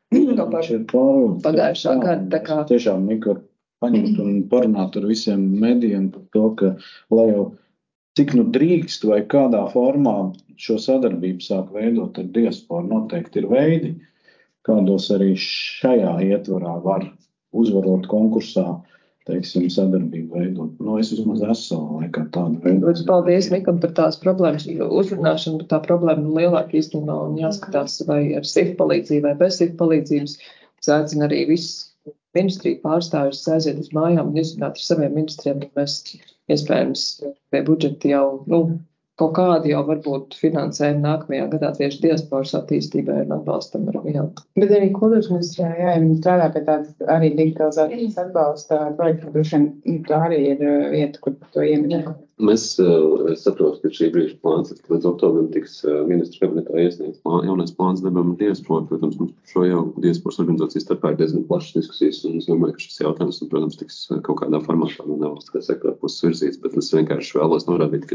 pagājušā gada. Tiešām, Mika, paņemt un parunāt ar visiem medijiem par to, ka, lai jau cik drīkst vai kādā formā šo sadarbību sāk veidot ar diasporu, noteikti ir veidi, kādos arī šajā ietvarā var uzvarot konkursā, teiksim, sadarbību veidot. Es vismaz esmu laikā tādu veidot. Paldies Mikam par tās problēmas uzrunāšanu, bet tā problēma lielāka īstenībā un jāskatās vai ar SIF palīdzību vai bez SIF palīdzības. Es aicinu arī visus ministriju pārstāvjus aiziet uz mājām un izrunāt ar saviem ministriem, un mēs iespējams pie budžeta jau, kaut kādi jau varbūt finansējumi nākamajā gadā tieši diasporas attīstībai un atbalstam ar vienu. Bet arī kultūras ministrijā, ja viņi strādā pie tādas arī digitalizācijas atbalsta projektu, tā arī ir vieta, kur to ieminēt. Mēs saprotu, ka šī brīža plāns līdz oktobrim tiks ministru kabinetā iesniegts jaunais plāns darbam ar diasporu. Protams, mums šo jau diasporas organizācijas starpā ir diezgan plašas diskusijas, un es domāju, ka šis jautājums, protams, tiks kaut kādā formātā no nevalstiskā sektora puses virzīts, bet es vienkārši vēlos norādīt,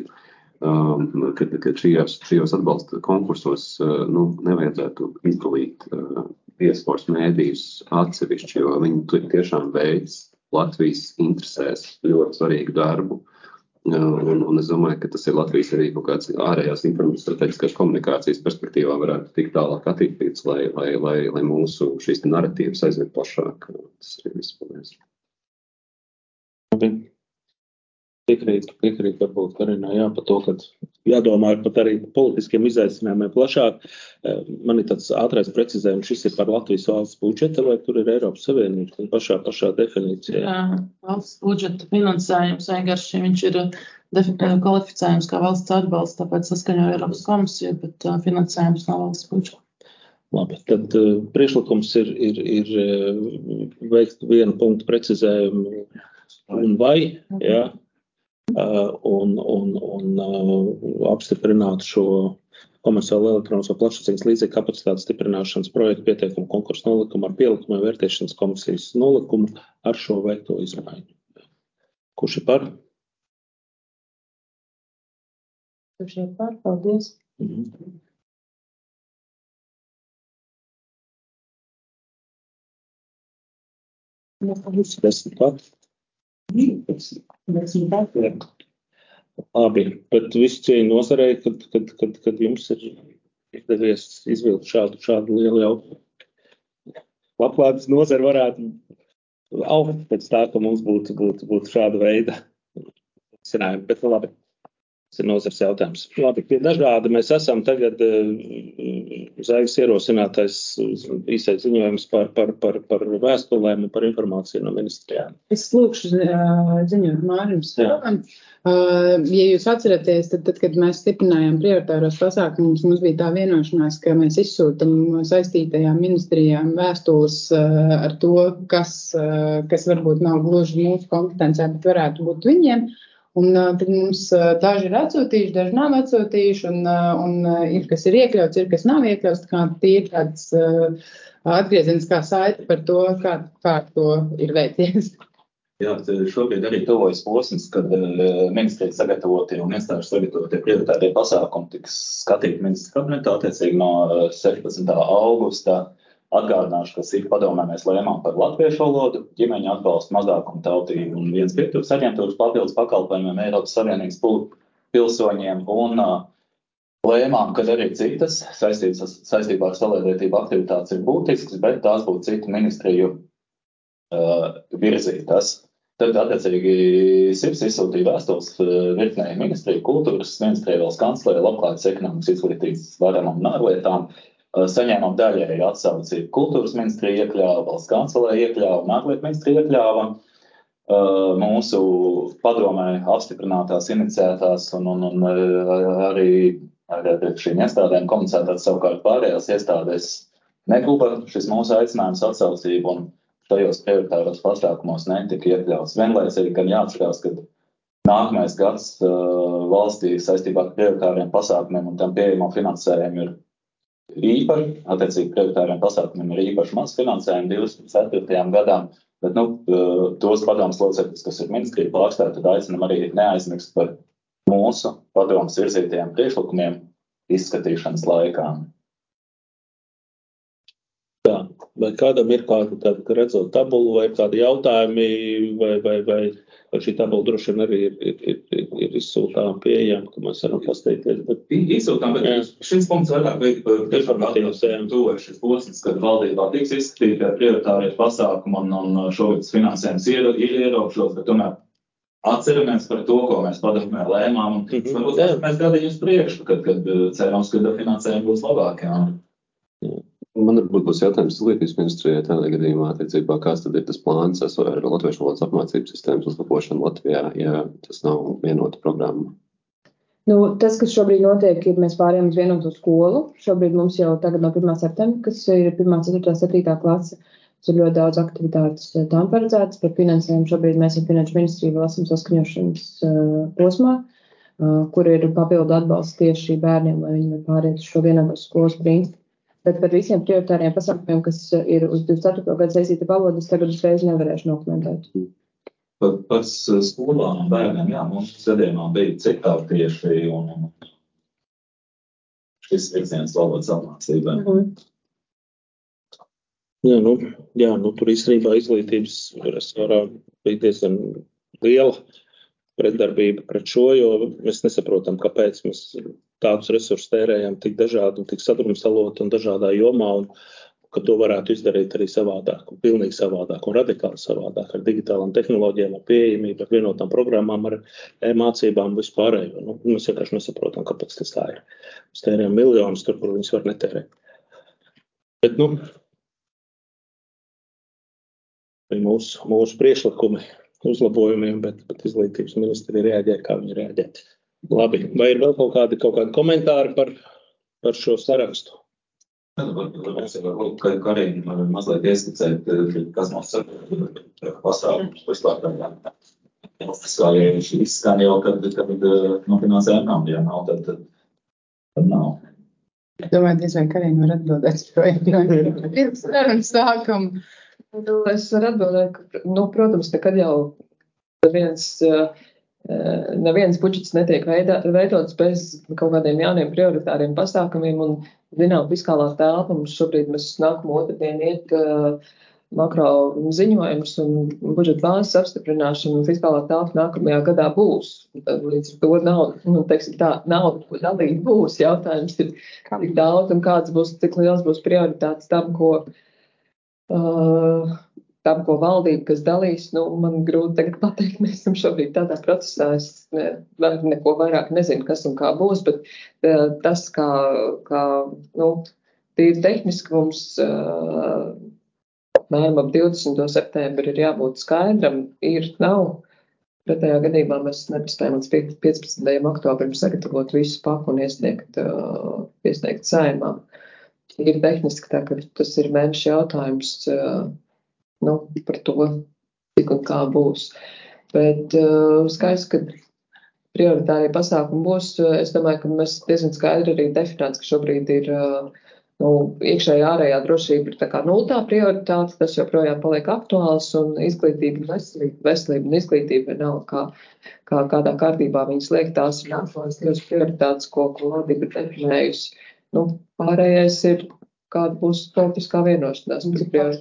ka šajos atbalsta konkursos nevajadzētu izdalīt diasporas mēdījus atsevišķi, jo viņi tiešām veids Latvijas interesēs ļoti svarīgu darbu. Un es domāju, ka tas ir Latvijas arī kaut kāds ārējās strateģiskās komunikācijas perspektīvā varētu tikt tālāk attīstīts, lai mūsu šīs narratīvas aizvien plašāk. Tas ir viss. Paldies. Piekrīt varbūt Karinai, jā, par to, ka jādomā pat arī politiskiem izaicinājumiem plašāk. Man ir tāds ātrais precizējums, šis ir par Latvijas valsts budžeta, vai tur ir Eiropas Savienības pašā definīcijā? Jā, valsts budžeta finansējums vienkārši viņš ir kvalificējums kā valsts atbalsts, tāpēc saskaņo Eiropas komisiju, bet finansējums nav valsts budžeta. Labi, tad priekšlikums ir veikt vienu punktu precizējumu un vai, jā, un apstiprināt šo komerciālo elektronisko plašsaziņas līdzekļu kapacitātes stiprināšanas projektu pieteikumu konkursu nolikumu ar pielikumiem vērtēšanas komisijas nolikumu ar šo veikto izmaiņu. Kurš ir par? Kurš ir par? Paldies. Desmit pat? Labi, bet visu cieņu nozarei, kad jums ir izdevies izvilkt šādu lielu jautājumu. Labklājības nozara varētu augt pēc tā, ka mums būtu šāda veida risinājumi, bet labi. Tas ir nozars jautājums. Labi, pie dažādi mēs esam tagad Zaigas ierosinātais īsais ziņojums par vēstulēm un par informāciju no ministrijām. Es lūkšu ziņot Mārim Strovam. Ja jūs atceraties, tad, kad mēs stiprinājām prioritāros pasākumus, mums bija tā vienošanās, ka mēs izsūtam saistītajām ministrijām vēstules ar to, kas varbūt nav gluži mūsu kompetencē, bet varētu būt viņiem. Un tad mums daži ir atsūtījuši, daži nav atsūtījuši, un ir, kas ir iekļauts, ir, kas nav iekļauts, kā tie ir tāds atgriezeniskā saite par to, kā to ir veicies. Jā, šobrīd arī tuvojas posms, kad ministrija sagatavotie un iestāžu sagatavotie prioritārie pasākumi tiks skatīti ministra kabinetā, attiecīgi no 16. augusta. Atgādināšu, ka SIF padomē mēs lēmām par latviešu valodu, ģimeņu atbalstu, mazākumu tautību un viens piekļuves aģentūras papildus pakalpojumiem Eiropas Savienības pilsoņiem un lēmām, ka arī citas saistībā ar saliedētību aktivitātes ir būtisks, bet tās būtu citu ministriju virzītas. Tad, attiecīgi, SIFs izsūtīja vēstules virknei ministriju, kultūras ministriju, valsts kanclere, labklājības, ekonomikas, izglītības, varamam un ārlietām. Saņēmām daļēju atsauci. Kultūras ministrija iekļāva, valsts kanclere iekļāva, un ārlietu ministrija iekļāva mūsu padomē apstiprinātās, iniciētās un arī ar šīm iestādēm komunicētās savukārt pārējās iestādēs neguva šis mūsu aicinājums atsaucību un tajos prioritāros pasākumos netika iekļauts. Vienlaicīgi gan jāatcerās, ka nākamais gads valstī saistībā ar prioritāriem pasākumiem un tam pieejamo finansējumu ir īpaši, attiecīgi prioritāriem pasākumiem ir īpaši maz finansējumu 24. gadām, bet tos padomas locekļus, kas ir ministrija pārstāvji, tad aicinam arī neaizmirst par mūsu padomas virzītajiem priekšlikumiem izskatīšanas laikā. Tā, vai kādam ir kāda redzot tabulu vai kādi jautājumi, vai šī tabula droši vien arī ir izsūtām pieejama, ka mēs varam pasteikties. Izsūtām, bet šis punkts vairāk informatīvs, tuvojas šis posms, kad valdībā tiks izskatīti prioritārie pasākumi un šogad finansējums ir ierobežots, bet tomēr atceramies par to, ko mēs padomē lēmām. Varbūt mēs gadījums priekšu, kad cerams, ka finansējumi būs labāk. Jā. Man varbūt būs jautājums izglītības ministrijai tādā gadījumā attiecībā, kāds tad ir tas plāns ar latviešu valodas apmācības sistēmas uzlabošanu Latvijā, ja tas nav vienota programma? Tas, kas šobrīd notiek, ir mēs pārējām uz vienotu skolu. Šobrīd mums jau tagad no 1. septembra, kas ir 1., 4., 7. klase, ir ļoti daudz aktivitātes tām paredzētas. Par finansējumu šobrīd mēs ar Finanšu ministriju vēl esam saskaņošanas posmā, kur ir papildu atbalsts tieši bērniem, lai viņi pāriet uz šo vienotos skolas principu. Bet par visiem prioritāriem pasākumiem, kas ir uz 24. gadu saistīta valodas, tagad uzreiz nevarēšu dokumentēt. Par skolām un bērniem, jā, mums gadījumā bija citādi tieši un šis virziens valodas apmācībai. Jā, tur īstenībā izglītības restorā bija diezgan liela pretdarbība pret šo, jo mēs nesaprotam, kāpēc mēs tādus resursus tērējam tik dažādi un tik sadrumstaloti un dažādā jomā. ka to varētu izdarīt arī savādāk, un pilnīgi savādāk, un radikāli savādāk, ar digitālām tehnoloģijām, ar pieejamību, ar vienotām programmām, ar mācībām vispārējo. Nu, mēs vienkārši nesaprotam, kāpēc tas tā ir. Mēs tērējam miljonus tur, kur viņus var netērēt. Bet, nu, mūsu priekšlikumi uzlabojumiem, bet izglītības ministri reaģē, kā viņi reaģē. Labi, vai ir vēl kaut kādi komentāri par šo sarakstu? Varbūt Karina mazliet ieskicēt, kas mums pasākums vispār. Izskan jau, kad finansējuma nav, ja nav, tad nav. Domāju, diezgan Karina var atbildēt šo jautājumu. Pirms sarunas sākuma. Es varu atbildēt, ka, protams, nekad jau neviens budžets netiek veidots bez kaut kādiem jauniem prioritāriem pasākumiem un, fiskālā telpa. Mums šobrīd mēs nākamo otrdienu iet makro ziņojums un budžeta bāzes apstiprināšana un fiskālā telpa nākamajā gadā būs. Līdz ar to nauda, ko dalīt būs. Jautājums ir, cik daudz un cik liels būs prioritātes tam, ko valdība, kas dalīs, man grūti tagad pateikt, mēs esam šobrīd tādā procesā, es neko vairāk nezinu, kas un kā būs, bet tas, kā tīri tehniski mums apmēram ap 20. septembri ir jābūt skaidram, nav. Pretējā gadījumā mēs nepaspējam līdz 15. oktobrim sagatavot visu paku un iesniegt saimā. Ir tehniski tā, ka tas ir mēneša jautājums, par to, cik un kā būs. Bet skaidrs, ka prioritārie pasākumi būs. Es domāju, ka mēs diezgan skaidri arī definēts, ka šobrīd ir iekšējā ārējā drošība ir tā kā nultā prioritāte, tas joprojām paliek aktuāls, un izglītība un veselība un izglītība vienalga, kādā kārtībā viņas liek, tās ir aktuāls prioritātes, ko valdība ir definējusi. Pārējais ir, kāda būs politiskā vienošanās.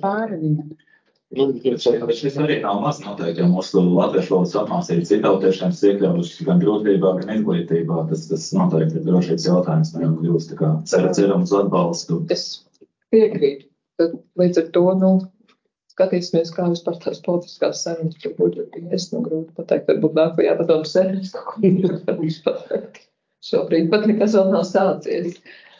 Šis arī nav maz noteikti, jo mūsu latviešu valodas apmācības citautiešanas iekļaujuši gan grūtībā, gan izglītībā. Tas noteikti ir drošības jautājums, jūs tā kā ceram uz atbalstu. Es piekrītu. Tad līdz ar to, skatīsimies, kā vispār tās politiskās sarunas tur būtu. Es grūti pateikt, varbūt nākamajā padomu sēdēs. Šobrīd pat nekas vēl nav sācies.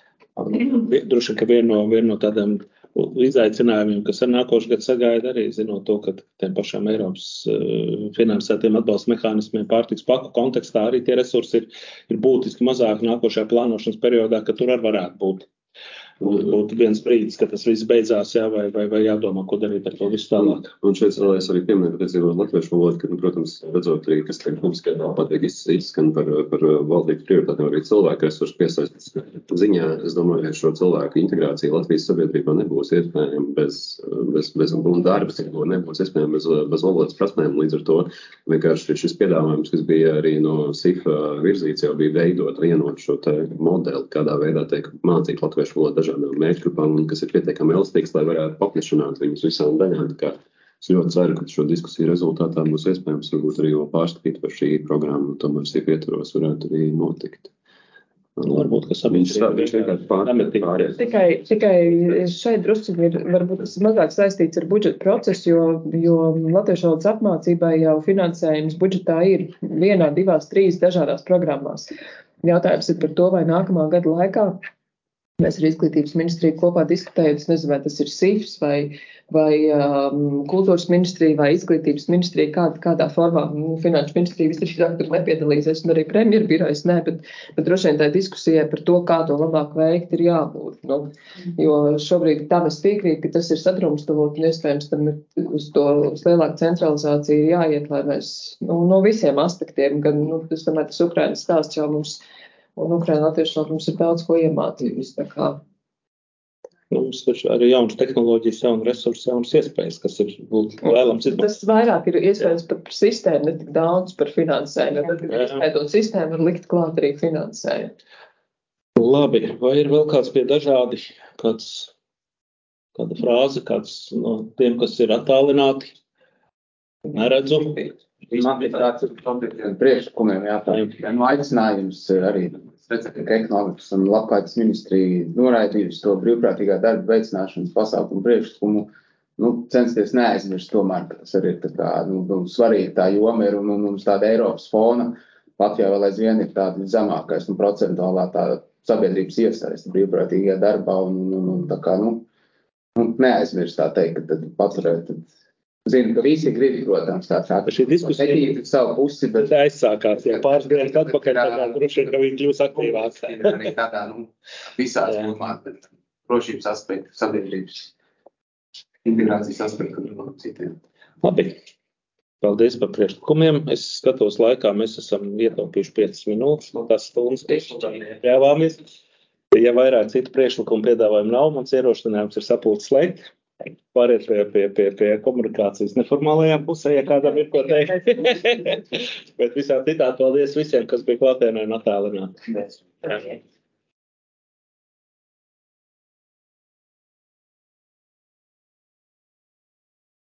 Droši, ka viena no tādām izaicinājumiem, kas ar nākošu gadu sagaida arī, zinot to, ka tiem pašām Eiropas finansētiem atbalsta mehānismiem pārtiks paku kontekstā arī tie resursi ir būtiski mazāk nākošajā plānošanas periodā, ka tur arī varētu būt viens brīdis, ka tas viss beidzās, vai jādomā, ko darīt ar to visu tālāk. Un šeit es arī pieminēju, patiesībā latviešu valodu, ka, protams, redzot arī, kas tagad publiskajā telpā tiek izskan par valdības prioritātēm, arī cilvēku resursu piesaistes ziņā. Es domāju, ka šo cilvēku integrācija Latvijas sabiedrībā nebūs iespējama bez darba, nebūs iespējama bez valodas prasmēm. Līdz ar to vienkārši šis piedāvājums, kas bija arī no SIFA virzīts, jau bija veidot vienot šo te modeli, kādā veidā tiek mācīt latviešu valodu dažādām mērķgrupām, kas ir pietiekami elastīgs, lai varētu paplašināt viņus visām daļām. Es ļoti ceru, ka šo diskusiju rezultātā būs iespējams varbūt arī pārskatīt par šī programmu, tomēr SIF ietvaros varētu arī notikt. Varbūt, ka sabiedrība pārējais. Tikai šeit drusku ir varbūt tas mazāk saistīts ar budžeta procesu, jo latviešu valodas apmācībai jau finansējums budžetā ir 1, 2, 3 dažādās programmās. Jautājums ir par to, vai nākamā gada laikā mēs ar izglītības ministriju kopā diskutējam, es nezinu, vai tas ir SIFs vai kultūras ministrija vai izglītības ministrija, kādā formā finanšu ministrija visdrīzāk tur nepiedalīsies, un arī premjeru birojas bet droši vien tā diskusijai par to, kā to labāk veikt, ir jābūt. Jo šobrīd tam es piekrītu, ka tas ir sadrumstalot, un iespējams tam uz lielāku centralizāciju ir jāiet, lai mēs no visiem aspektiem, gan, es domāju, tas Ukrainas stāsts jau mums un Ukraina latviešu mums ir daudz ko iemācījis. Mums ir arī jaunas tehnoloģijas, jaunas resursi, jaunas iespējas, kas ir vēlams izmantot. Tas vairāk ir iespējams pat par sistēmu, ne tik daudz par finansējumu. Tad, kad izveidot sistēmu, var likt klāt arī finansējumu. Labi, vai ir vēl kāds pie dažādi, kāda frāze, kāds no tiem, kas ir attālināti? Neredzu. Man ir tāds priekšlikumiem jātājums, aicinājums arī redzētu, ka ekonomikas un labklājības ministrija noraidījusi to brīvprātīgā darba veicināšanas pasākumu priekšlikumu, censties neaizmirst tomēr, ka tas arī ir tā kā, svarīgi tā joma ir un mums tāda Eiropas fona. Latvijā vēl aizvien ir tāda zemākais un procentuālā tā sabiedrības iesaista brīvprātīgajā darbā un tā kā, neaizmirst tā teikt, ka tad paturēt. Zinu, ka visi grib, protams, tā šī diskusija ir savu pusi, bet aizsākās jau pāris dienas atpakaļ, tā droši vien, ka viņi kļūs aktīvāks. Arī tādā, visās jomās, bet drošības aspektu, sabiedrības integrācijas aspektu un citiem. Labi. Paldies par priekšlikumiem. Es skatos laikā, mēs esam ietaupījuši 5 minūtes no tās stundas, kas jāvāmies. Ja vairāk citu priekšlikumu piedāvājumu nav, mans ierosinājums ir sapulces slēgt. Pāriet pie komunikācijas neformālajā pusē, ja kādam ir ko teikt. Bet visā citā paldies visiem, kas bija klātienē un attālināti.